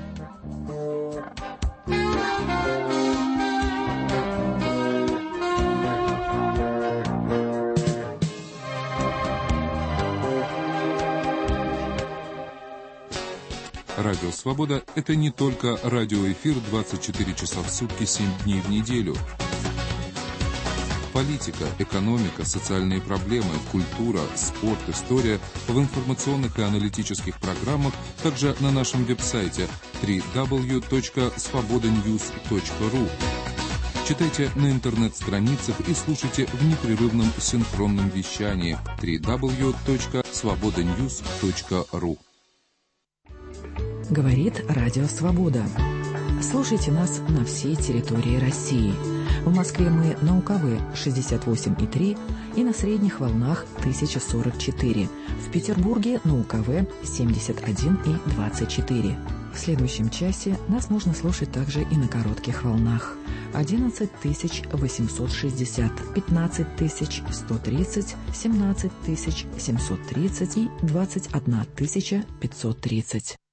S14: Радио «Свобода» — это не только радиоэфир 24 часа в сутки, 7 дней в неделю. Политика, экономика, социальные проблемы, культура, спорт, история в информационных и аналитических программах, также на нашем веб-сайте www.svobodanews.ru. Читайте на интернет-страницах и слушайте в непрерывном синхронном вещании www.svobodanews.ru.
S15: Говорит Радио Свобода. Слушайте нас на всей территории России. В Москве мы на УКВ 68,3 и на средних волнах 1044. В Петербурге на УКВ 71,24. В следующем часе нас можно слушать также и на коротких волнах. 11860, 15130, 17730 и 21530.